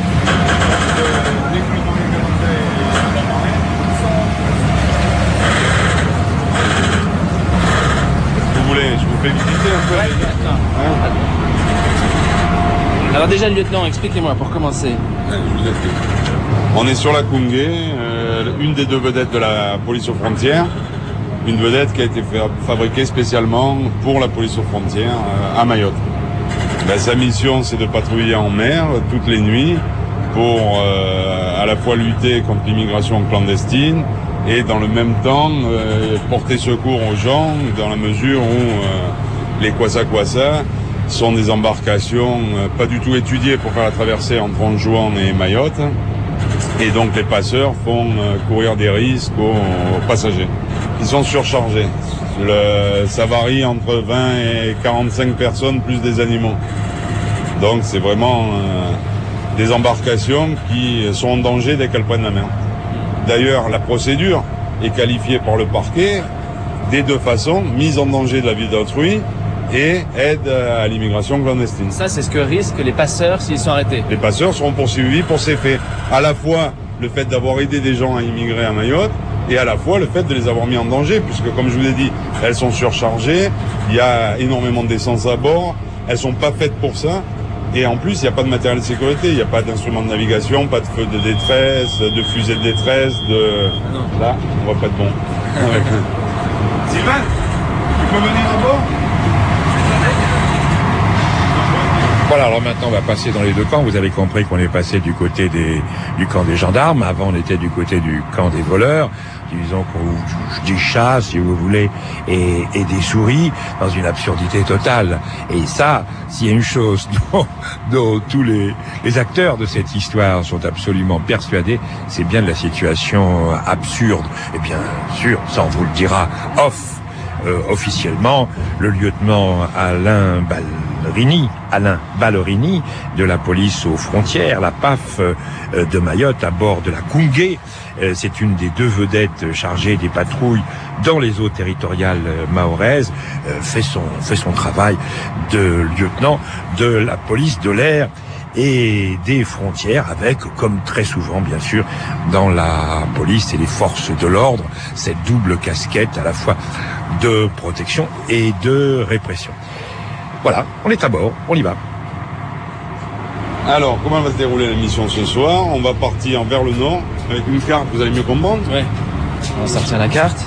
Je vous fais visiter un peu. Ouais, hein. Alors déjà, lieutenant, expliquez-moi pour commencer. Ouais, je vous explique. On est sur la Koungé, euh, une des deux vedettes de la police aux frontières. Une vedette qui a été fabriquée spécialement pour la police aux frontières euh, à Mayotte. Ben, sa mission, c'est de patrouiller en mer toutes les nuits pour euh, à la fois lutter contre l'immigration clandestine et dans le même temps euh, porter secours aux gens dans la mesure où euh, les Kwassa Kwassa sont des embarcations euh, pas du tout étudiées pour faire la traversée entre Anjouan et Mayotte et donc les passeurs font euh, courir des risques aux, aux passagers. Ils sont surchargés. Le, ça varie entre vingt et quarante-cinq personnes plus des animaux. Donc c'est vraiment euh, des embarcations qui sont en danger dès qu'elles prennent la mer. D'ailleurs, la procédure est qualifiée par le parquet des deux façons, mise en danger de la vie d'autrui et aide à l'immigration clandestine. Ça, c'est ce que risquent les passeurs s'ils sont arrêtés. Les passeurs seront poursuivis pour ces faits. À la fois le fait d'avoir aidé des gens à immigrer à Mayotte et à la fois le fait de les avoir mis en danger, puisque comme je vous ai dit, elles sont surchargées, il y a énormément d'essence à bord, elles sont pas faites pour ça. Et en plus, il n'y a pas de matériel de sécurité, il n'y a pas d'instrument de navigation, pas de feu de détresse, de fusée de détresse, de... Non. Là, on va pas être bon. Sylvain, tu peux venir à bord? Voilà, alors maintenant on va passer dans les deux camps. Vous avez compris qu'on est passé du côté des, du camp des gendarmes. Avant on était du côté du camp des voleurs. Disons qu'on des chats, si vous voulez, et, et des souris, dans une absurdité totale. Et ça, s'il y a une chose dont, dont tous les, les acteurs de cette histoire sont absolument persuadés, c'est bien de la situation absurde. Et bien sûr, ça on vous le dira off. euh, officiellement le lieutenant Alain Ballerini, Alain Ballerini de la police aux frontières, la P A F euh, de Mayotte à bord de la Kungé. Euh, c'est une des deux vedettes chargées des patrouilles dans les eaux territoriales euh, mahoraises, euh, fait son fait son travail de lieutenant de la police de l'air et des frontières, avec, comme très souvent bien sûr dans la police et les forces de l'ordre, cette double casquette à la fois de protection et de répression. Voilà, on est à bord, on y va. Alors, comment va se dérouler la mission ce soir? On va partir vers le nord avec une carte, vous allez mieux comprendre? Ouais. On va sortir la carte.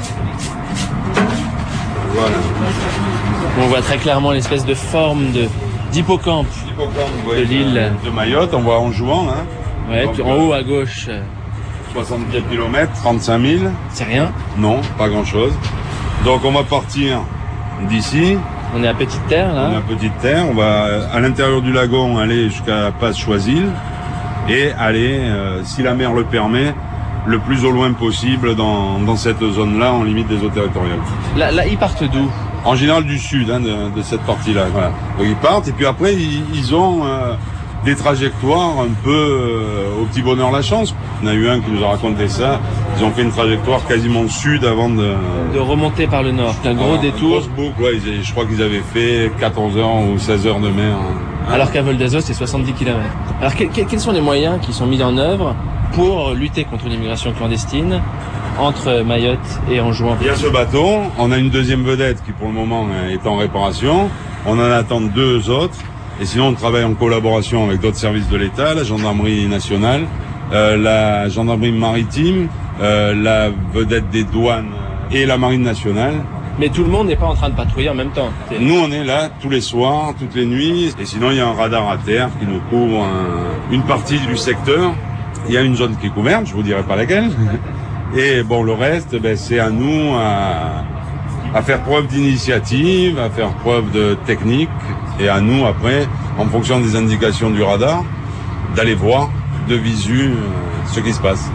Voilà. On voit très clairement l'espèce de forme de d'hippocampe de l'île de Mayotte. On voit Anjouan, hein. Ouais, donc, en haut à gauche. soixante-quatre kilomètres, trente-cinq mille. C'est rien? Non, pas grand-chose. Donc on va partir d'ici. On est à Petite Terre, là. On est à Petite Terre. On va à l'intérieur du lagon aller jusqu'à la passe Choisil et aller, euh, si la mer le permet, le plus au loin possible dans, dans cette zone-là, en limite des eaux territoriales. Là, là ils partent d'où? En général du sud, hein, de, de cette partie-là. Voilà. Donc ils partent et puis après ils, ils ont euh, des trajectoires un peu euh, au petit bonheur la chance. On a eu un qui nous a raconté ça. Ils ont fait une trajectoire quasiment sud avant de... De remonter par le nord. Un gros ah, détour. Une grosse boucle, ouais, ils, je crois qu'ils avaient fait quatorze heures ou seize heures de mer. Hein. Alors qu'à Vol d'Azov, c'est soixante-dix kilomètres. Alors que, que, quels sont les moyens qui sont mis en œuvre pour lutter contre l'immigration clandestine entre Mayotte et Anjouan? Il y a ce bateau. On a une deuxième vedette qui pour le moment est en réparation. On en attend deux autres. Et sinon, on travaille en collaboration avec d'autres services de l'État, la gendarmerie nationale, euh, la gendarmerie maritime, euh, la vedette des douanes et la marine nationale. Mais tout le monde n'est pas en train de patrouiller en même temps. Nous, on est là tous les soirs, toutes les nuits. Et sinon, il y a un radar à terre qui nous couvre un, une partie du secteur. Il y a une zone qui est couverte, je vous dirai pas laquelle. Et bon, le reste, ben, c'est à nous à, à faire preuve d'initiative, à faire preuve de technique. Et à nous, après, en fonction des indications du radar, d'aller voir de visu euh, ce qui se passe.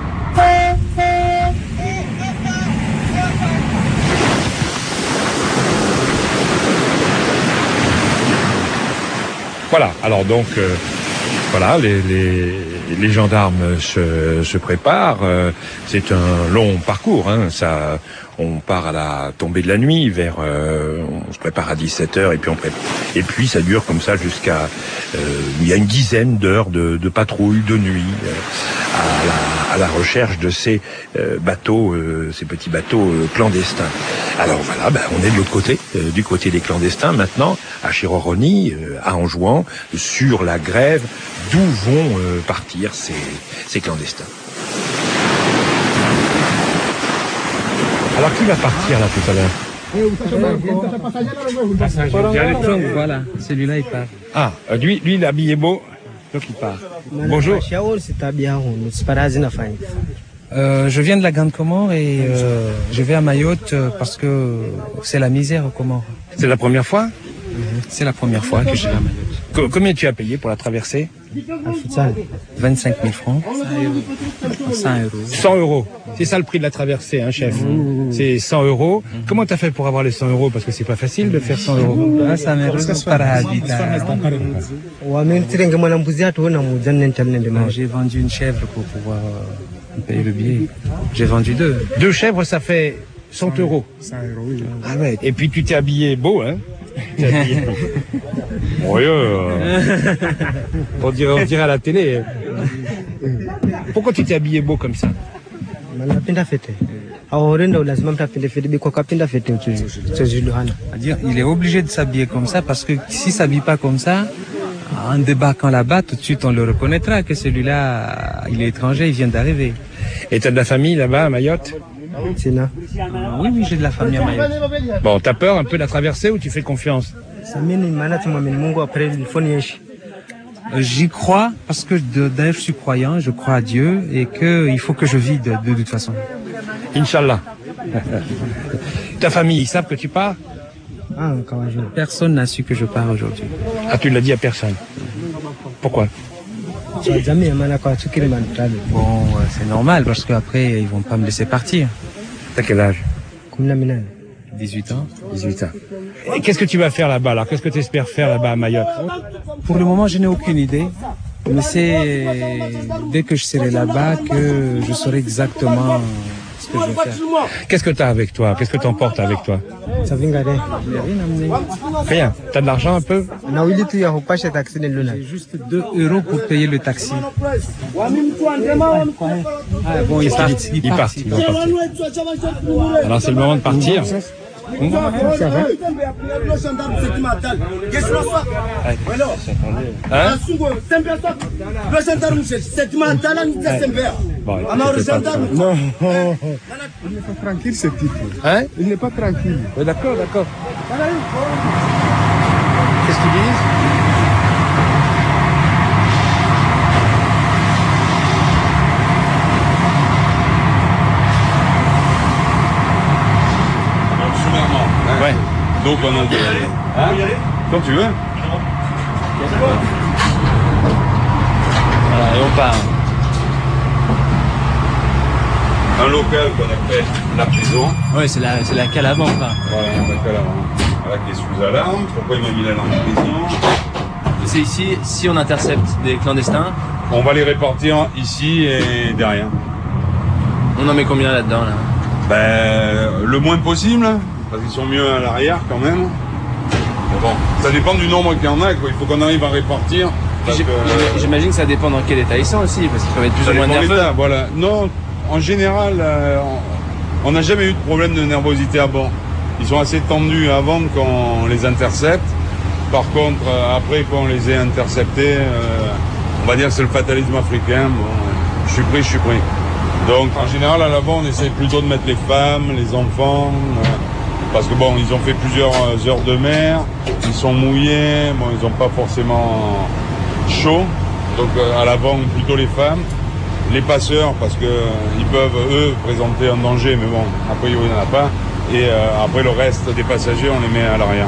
Voilà, alors donc, euh, voilà, les, les, les gendarmes se, se préparent. Euh, c'est un long parcours, hein, ça... On part à la tombée de la nuit, vers, euh, on se prépare à dix-sept heures et puis on prépare. Et puis ça dure comme ça jusqu'à, euh, il y a une dizaine d'heures de, de patrouille de nuit euh, à, la, à la recherche de ces euh, bateaux, euh, ces petits bateaux euh, clandestins. Alors voilà, ben, on est de l'autre côté, euh, du côté des clandestins maintenant, à Chiroroni, euh, à Anjouan, sur la grève, d'où vont euh, partir ces, ces clandestins. Alors qui va partir là tout à l'heure? Voilà, celui-là il part. Ah, lui, lui il est habillé beau, donc il part. Bonjour. Euh, je viens de la Grande Comore et euh, je vais à Mayotte euh, parce que c'est la misère aux Comores. C'est la première fois? Mm-hmm. C'est la première fois que je vais à Mayotte. Co- combien tu as payé pour la traversée? vingt-cinq mille francs. cent euros. cent euros. C'est ça le prix de la traversée, hein, chef. Mmh. C'est cent euros. Mmh. Comment t'as fait pour avoir les cent euros? Parce que c'est pas facile de faire cent euros. Ah, ça m'est J'ai vendu une chèvre pour pouvoir euh, payer le billet. J'ai vendu deux. Deux chèvres, ça fait cent euros. cent euros, oui. Ah ouais. Et puis tu t'es habillé beau, hein? T'es habillé. Oui, euh... on dirait, on dirait à la télé. Pourquoi tu t'es habillé beau comme ça? C'est-à-dire, il est obligé de s'habiller comme ça parce que s'il s'habille pas comme ça, en débarquant là-bas, tout de suite on le reconnaîtra que celui-là, il est étranger, il vient d'arriver. Et t'as de la famille là-bas à Mayotte? Oui, oui, j'ai de la famille à Mayotte. Bon, t'as peur un peu de la traversée ou tu fais confiance? J'y crois parce que d'ailleurs je suis croyant, je crois à Dieu et qu'il faut que je vive de, de, de toute façon. Inch'Allah. Ta famille, ils savent que tu pars? Personne n'a su que je pars aujourd'hui. Ah, tu ne l'as dit à personne? Pourquoi? Bon, c'est normal parce qu'après ils vont pas me laisser partir. T'as quel âge? dix-huit ans. dix-huit ans. Et qu'est-ce que tu vas faire là-bas, alors? Qu'est-ce que tu espères faire là-bas à Mayotte? Pour le moment, je n'ai aucune idée. Mais c'est dès que je serai là-bas que je saurai exactement ce que je vais faire. Qu'est-ce que tu as avec toi? Qu'est-ce que tu emportes avec toi? Ça vient garder. Rien. Tu as de l'argent un peu? J'ai juste deux euros pour payer le taxi. Ah, bon, ils partent. Ils partent. Ils vont partir. Alors c'est le moment de partir. Hein? Bon, non, il n'est pas tranquille ce type. Hein? Il n'est pas tranquille. Oui, d'accord, d'accord. Qu'est-ce qu'ils disent? Ouais. Donc on a de... Hein? Quand tu veux. Voilà, et on part. Un local qu'on appelle la prison. Oui, c'est la, c'est la cale avant, quoi. Voilà, la cale avant. Avec des sous-alarmes. Pourquoi il m'a mis la lampe en prison? C'est ici, si on intercepte des clandestins. On va les répartir ici et derrière. On en met combien là-dedans, là? Ben, le moins possible. Parce qu'ils sont mieux à l'arrière quand même. Mais bon, ça dépend du nombre qu'il y en a, quoi. Il faut qu'on arrive à répartir. Parce que, euh, j'imagine que ça dépend dans quel état ils sont aussi, parce qu'ils peuvent être plus ou moins nerveux. Voilà. Non, en général, euh, on n'a jamais eu de problème de nervosité à bord. Ils sont assez tendus avant qu'on les intercepte. Par contre, euh, après qu'on les ait interceptés, euh, on va dire que c'est le fatalisme africain. Bon, euh, je suis pris, je suis pris. Donc en général, à l'avant, on essaie plutôt de mettre les femmes, les enfants. Euh, Parce que bon, ils ont fait plusieurs heures de mer, ils sont mouillés, bon, ils n'ont pas forcément chaud. Donc à l'avant, plutôt les femmes. Les passeurs, parce que euh, ils peuvent, eux, présenter un danger, mais bon, a priori, il n'y en a pas. Et euh, après, le reste des passagers, on les met à l'arrière.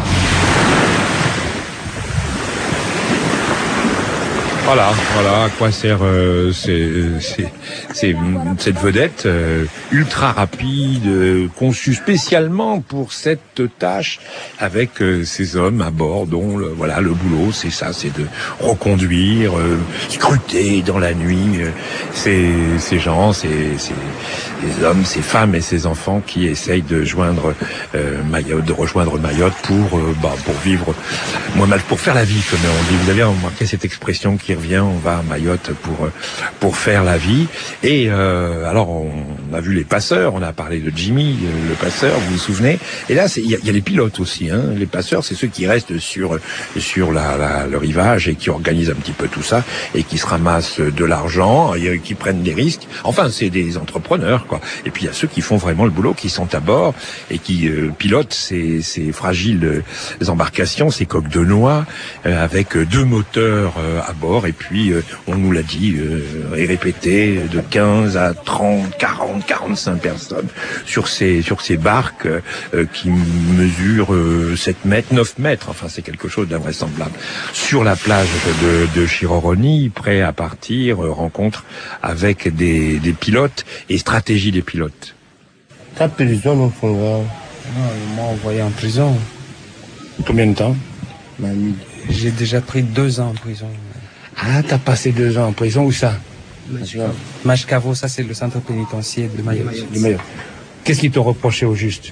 Voilà, voilà à quoi sert euh, c'est, c'est, c'est, cette vedette euh, ultra rapide, euh, conçue spécialement pour cette tâche, avec euh, ces hommes à bord dont le, voilà le boulot, c'est ça, c'est de reconduire, euh, scruter dans la nuit euh, ces, ces gens, ces, ces, ces hommes, ces femmes et ces enfants qui essayent de joindre euh, Mayotte, de rejoindre Mayotte pour euh, bah, pour vivre, moi mal pour faire la vie, comme on dit. Vous avez remarqué cette expression qui revient, on va à Mayotte pour pour faire la vie. Et euh, alors on a vu les passeurs, on a parlé de Jimmy, le passeur, vous vous souvenez. Et là, il y a, y a les pilotes aussi. Hein. Les passeurs, c'est ceux qui restent sur sur la, la, le rivage et qui organisent un petit peu tout ça et qui se ramassent de l'argent, et qui prennent des risques. Enfin, c'est des entrepreneurs, quoi. Et puis il y a ceux qui font vraiment le boulot, qui sont à bord et qui euh, pilotent ces, ces fragiles embarcations, ces coques de noix, euh, avec deux moteurs euh, à bord. Et puis, euh, on nous l'a dit euh, et répété, de quinze à trente, quarante, quarante-cinq personnes sur ces sur ces barques euh, qui mesurent euh, sept mètres, neuf mètres. Enfin, c'est quelque chose d'invraisemblable. Sur la plage de, de Chiroroni, prêt à partir, euh, rencontre avec des, des pilotes et stratégie des pilotes. Ta prison, non, Non, ils m'ont envoyé en prison. Combien de temps? J'ai déjà pris deux ans en prison. Ah, t'as passé deux ans en prison, où ça? Machkavo, ça c'est le centre pénitentiaire de Mayotte. De Mayotte. Qu'est-ce qu'ils t'ont reproché au juste?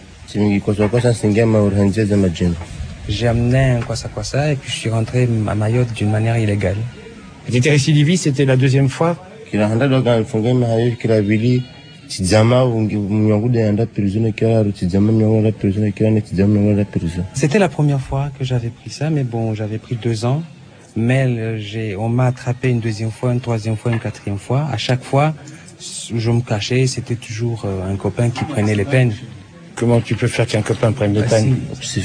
J'ai amené un kwasa kwasa et puis je suis rentré à Mayotte d'une manière illégale. Tu étais récidiviste, c'était la deuxième fois? C'était la première fois que j'avais pris ça, mais bon, j'avais pris deux ans. Mais j'ai, on m'a attrapé une deuxième fois, une troisième fois, une quatrième fois. À chaque fois, je me cachais, c'était toujours un copain qui prenait les peines. Comment tu peux faire qu'un copain prenne les peines?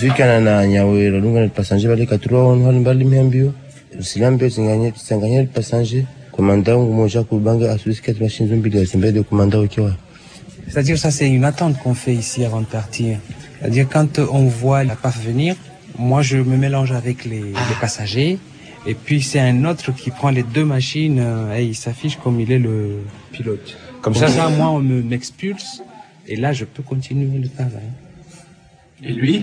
C'est-à-dire, ça c'est une attente qu'on fait ici avant de partir. C'est-à-dire, quand on voit la P A F venir, moi je me mélange avec les, ah. les passagers. Et puis c'est un autre qui prend les deux machines euh, et il s'affiche comme il est le pilote. Comme, comme ça, ça, moi on me m'expulse et là je peux continuer le travail. Et lui?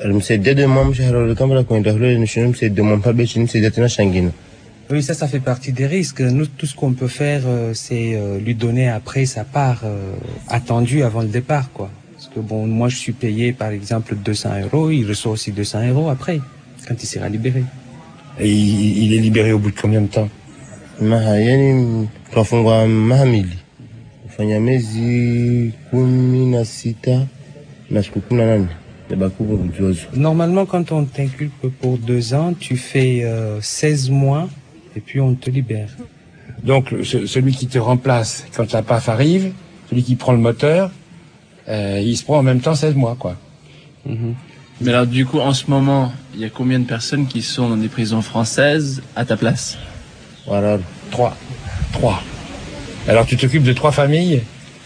Oui, ça, ça fait partie des risques. Nous, tout ce qu'on peut faire, euh, c'est euh, lui donner après sa part euh, attendue avant le départ, quoi. Parce que bon, moi, je suis payé, par exemple, deux cents euros, il reçoit aussi deux cents euros après, quand il sera libéré. Et il, il est libéré au bout de combien de temps? Normalement, quand on t'inculpe pour deux ans, tu fais euh, seize mois et puis on te libère. Donc, ce, celui qui te remplace quand la P A F arrive, celui qui prend le moteur, euh, il se prend en même temps seize mois, quoi. Mm-hmm. Mais alors, du coup, en ce moment, il y a combien de personnes qui sont dans des prisons françaises à ta place? Voilà, trois. Trois. Alors, tu t'occupes de trois familles?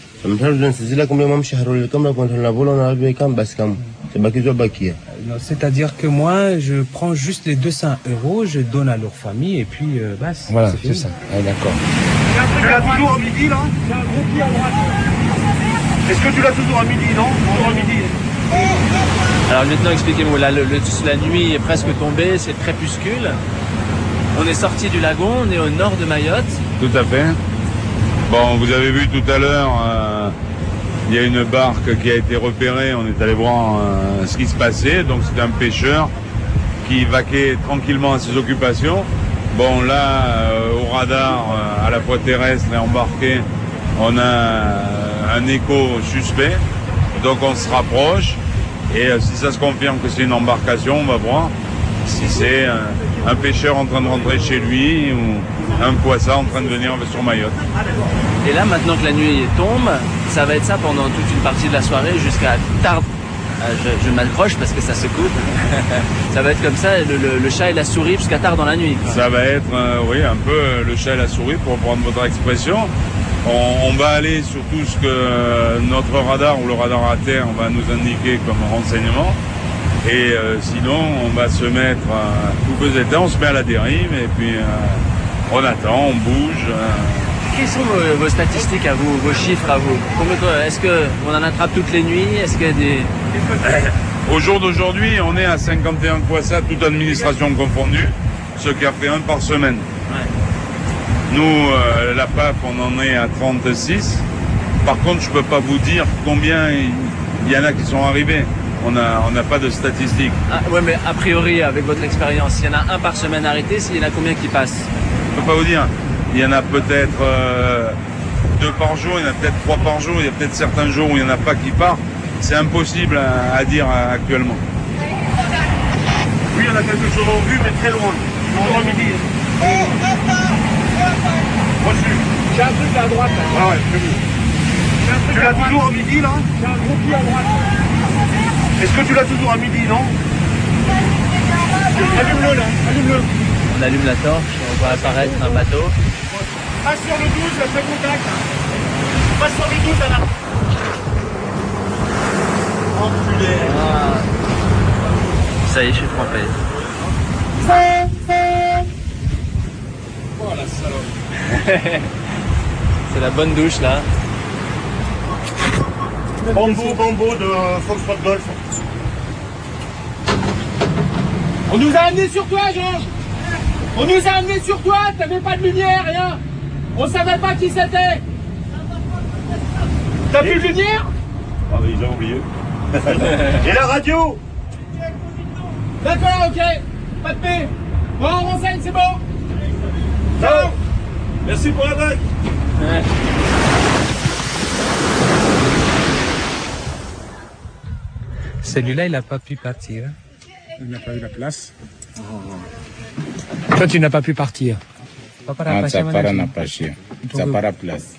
C'est-à-dire que moi, je prends juste les deux cents euros, je donne à leur famille et puis euh, bah, c'est, voilà, c'est, c'est ça. Ah, d'accord. Tu l'as toujours à midi, là? J'ai un gros pied à droite. Est-ce que tu l'as toujours à midi, non? À midi. Alors, lieutenant, expliquez-moi, là, le, le, la nuit est presque tombée, c'est le crépuscule. On est sorti du lagon, on est au nord de Mayotte. Tout à fait. Bon, vous avez vu tout à l'heure, euh, il y a une barque qui a été repérée, on est allé voir euh, ce qui se passait. Donc c'est un pêcheur qui vaquait tranquillement à ses occupations. Bon, là, euh, au radar, euh, à la fois terrestre et embarqué, on a un écho suspect. Donc on se rapproche et euh, si ça se confirme que c'est une embarcation, on va voir si c'est euh, un pêcheur en train de rentrer chez lui ou un poisson en train de venir sur Mayotte. Et là, maintenant que la nuit tombe, ça va être ça pendant toute une partie de la soirée jusqu'à tard. Je, je m'accroche parce que ça se coupe. Ça va être comme ça, le, le, le chat et la souris jusqu'à tard dans la nuit, quoi. Ça va être, euh, oui, un peu le chat et la souris, pour prendre votre expression. On, on va aller sur tout ce que notre radar ou le radar à terre va nous indiquer comme renseignement. Et euh, sinon, on va se mettre à tout feu et temps, on se met à la dérive et puis euh, on attend, on bouge. Euh. Quelles sont vos, vos statistiques à vous, vos chiffres à vous? Est-ce qu'on en attrape toutes les nuits? Est-ce qu'il y a des... Au jour d'aujourd'hui, on est à cinquante et un poissons, toute administration confondue, ce qui a fait un par semaine. Ouais. Nous, euh, la P A F, on en est à trente-six. Par contre, je ne peux pas vous dire combien il y en a qui sont arrivés. On n'a on n'a pas de statistiques. Ah, ouais, mais a priori, avec votre expérience, il y en a un par semaine arrêté, s'il y en a combien qui passent? Je ne peux pas vous dire. Il y en a peut-être euh, deux par jour, il y en a peut-être trois par jour, il y a peut-être certains jours où il n'y en a pas qui partent. C'est impossible à, à dire actuellement. Oui, il y en a quelque chose en vue, mais très loin. On va midi. Reçu. J'ai un truc là à droite. Là. Ah ouais, c'est bon. Tu l'as toujours à midi, là? J'ai un gros pied à droite. Est-ce que tu l'as toujours à midi, non? Allume-le, là. Allume-le. On allume la torche, on voit apparaître un bateau. Passe sur le douze, là, fais contact. Passe sur le douze, là. Enculé. Ah. Ça y est, je suis trempé. Oh la salope. C'est la bonne douche là. Bambo, bambo de Foxtrot Golf. On nous a amenés sur toi, Georges. On nous a amenés sur toi, t'avais pas de lumière, rien. On savait pas qui c'était. T'as plus de lumière? Ah oui, j'ai oublié. Et la radio? D'accord, ok. Pas de paix. Bon, on renseigne, c'est bon. Ciao. Merci pour la bague. Ouais. Celui-là, il n'a pas pu partir. Il n'a pas eu la place. Toi, tu n'as pas pu partir. Ah, ça para na passia. Ça para place.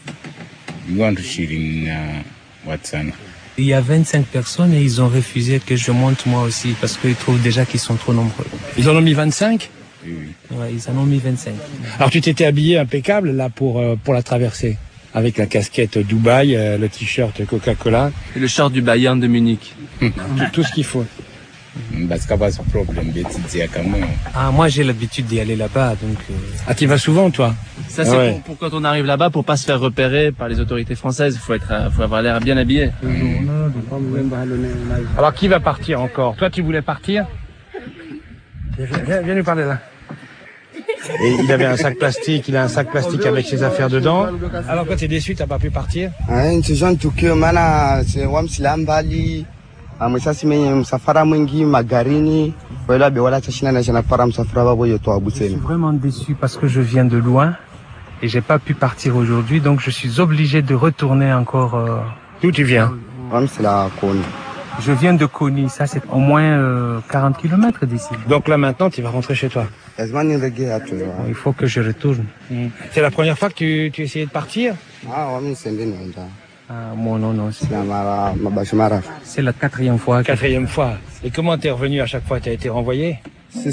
Il y a vingt-cinq personnes et ils ont refusé que je monte moi aussi parce qu'ils trouvent déjà qu'ils sont trop nombreux. Ils en ont mis vingt-cinq? Oui, oui. Ouais, ils en ont mis vingt-cinq. Alors tu t'étais habillé impeccable là pour, euh, pour la traversée, avec la casquette Dubaï, euh, le t-shirt Coca-Cola. Et le short du Bayern de Munich. tout, tout ce qu'il faut. Ah, moi j'ai l'habitude d'y aller là-bas, donc... Euh... Ah, tu vas souvent, toi? Ça, c'est ouais. pour, pour quand on arrive là-bas, pour pas se faire repérer par les autorités françaises. Il faut être, faut avoir l'air bien habillé. Alors, qui va partir encore? Toi, tu voulais partir? Viens, viens nous parler là. Et il avait un sac plastique, il a un sac plastique avec ses affaires dedans. Alors quand t'es déçu, t'as pas pu partir? Je suis vraiment déçu parce que je viens de loin et j'ai pas pu partir aujourd'hui, donc je suis obligé de retourner encore. Euh... D'où tu viens? Je viens de Kony, ça c'est au moins euh, quarante kilomètres d'ici. Donc là maintenant tu vas rentrer chez toi. Il faut que je retourne. Mm. C'est la première fois que tu, tu essayais de partir? Ah, bon, non, non. C'est la quatrième fois. Que... Quatrième fois. Et comment t'es revenu à chaque fois? T'as été renvoyé? Ben,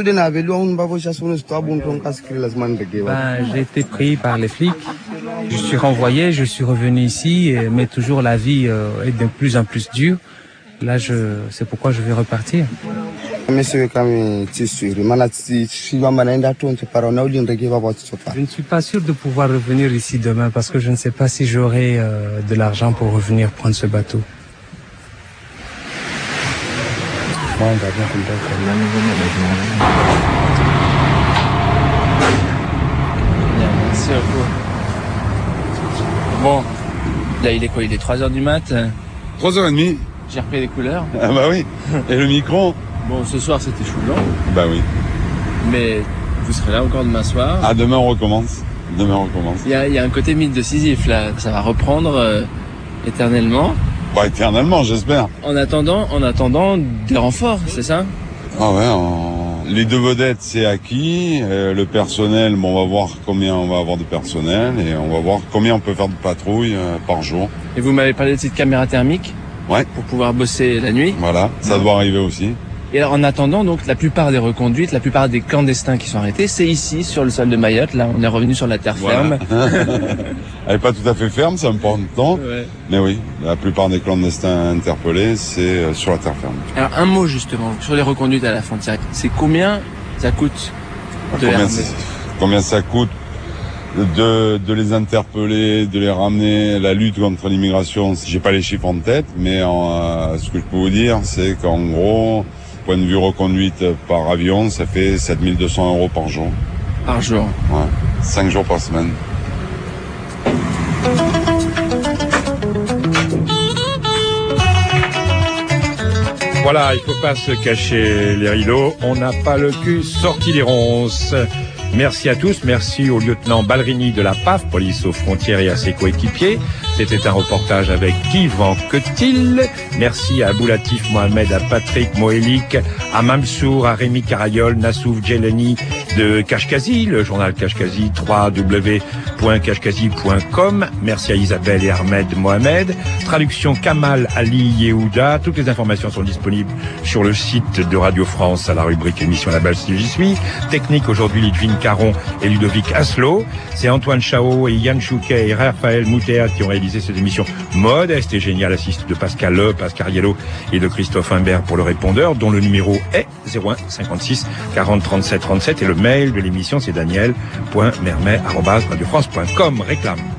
j'ai été pris par les flics. Je suis renvoyé, je suis revenu ici, mais toujours la vie euh, est de plus en plus dure. Là, je, c'est pourquoi je vais repartir. Je ne suis pas sûr de pouvoir revenir ici demain parce que je ne sais pas si j'aurai euh, de l'argent pour revenir prendre ce bateau. Bon, là il est quoi? Il est trois heures du mat. trois heures trente. J'ai repris les couleurs. Ah bah oui. Et le micro? Bon, ce soir c'était chou blanc. Bah oui. Mais vous serez là encore demain soir. Ah, demain on recommence. Demain on recommence. Il y a, il y a un côté mythe de Sisyphe là. Ça va reprendre euh, éternellement. Bah éternellement, j'espère. En attendant, en attendant des renforts, c'est ça? Ah ouais. En... Les deux vedettes c'est acquis. Euh, le personnel, bon, on va voir combien on va avoir de personnel et on va voir combien on peut faire de patrouilles euh, par jour. Et vous m'avez parlé de cette caméra thermique? Ouais. Pour pouvoir bosser la nuit. Voilà, ça doit arriver aussi. Et alors, en attendant, donc, la plupart des reconduites, la plupart des clandestins qui sont arrêtés, c'est ici, sur le sol de Mayotte. Là, on est revenu sur la terre ferme. Voilà. Elle est pas tout à fait ferme, ça me prend du temps. Ouais. Mais oui, la plupart des clandestins interpellés, c'est sur la terre ferme. Alors, un mot, justement, sur les reconduites à la frontière. C'est combien ça coûte de combien, combien ça coûte de, de les interpeller, de les ramener, la lutte contre l'immigration, j'ai pas les chiffres en tête, mais en, euh, ce que je peux vous dire, c'est qu'en gros, point de vue reconduite par avion, ça fait sept mille deux cents euros par jour. Par jour? Ouais, cinq jours par semaine. Voilà, il faut pas se cacher les rideaux, on n'a pas le cul sorti des ronces. Merci à tous, merci au lieutenant Balrini de la P A F, police aux frontières, et à ses coéquipiers. C'était un reportage avec Guy Van Quetil. Merci à Boulatif Mohamed, à Patrick Moelik, à Mamsour, à Rémi Carayol, Nassouf Djelani de Kashkazi, le journal Kashkazi, w w w point kashkazi point com. Merci à Isabelle et Ahmed Mohamed. Traduction Kamal Ali Yehuda. Toutes les informations sont disponibles sur le site de Radio France à la rubrique émission La Balle si j'y suis. Technique aujourd'hui, Lidvine Caron et Ludovic Aslo. C'est Antoine Chao et Yann Chouquet et Raphaël Moutéat qui ont réalisé cette émission modeste et géniale, assistée de Pascal Le, Pascal Yello et de Christophe Imbert pour le répondeur, dont le numéro est zéro un cinquante-six quarante trente-sept trente-sept, et le mail de l'émission c'est daniel point mermet arobase radio france point com. Réclame.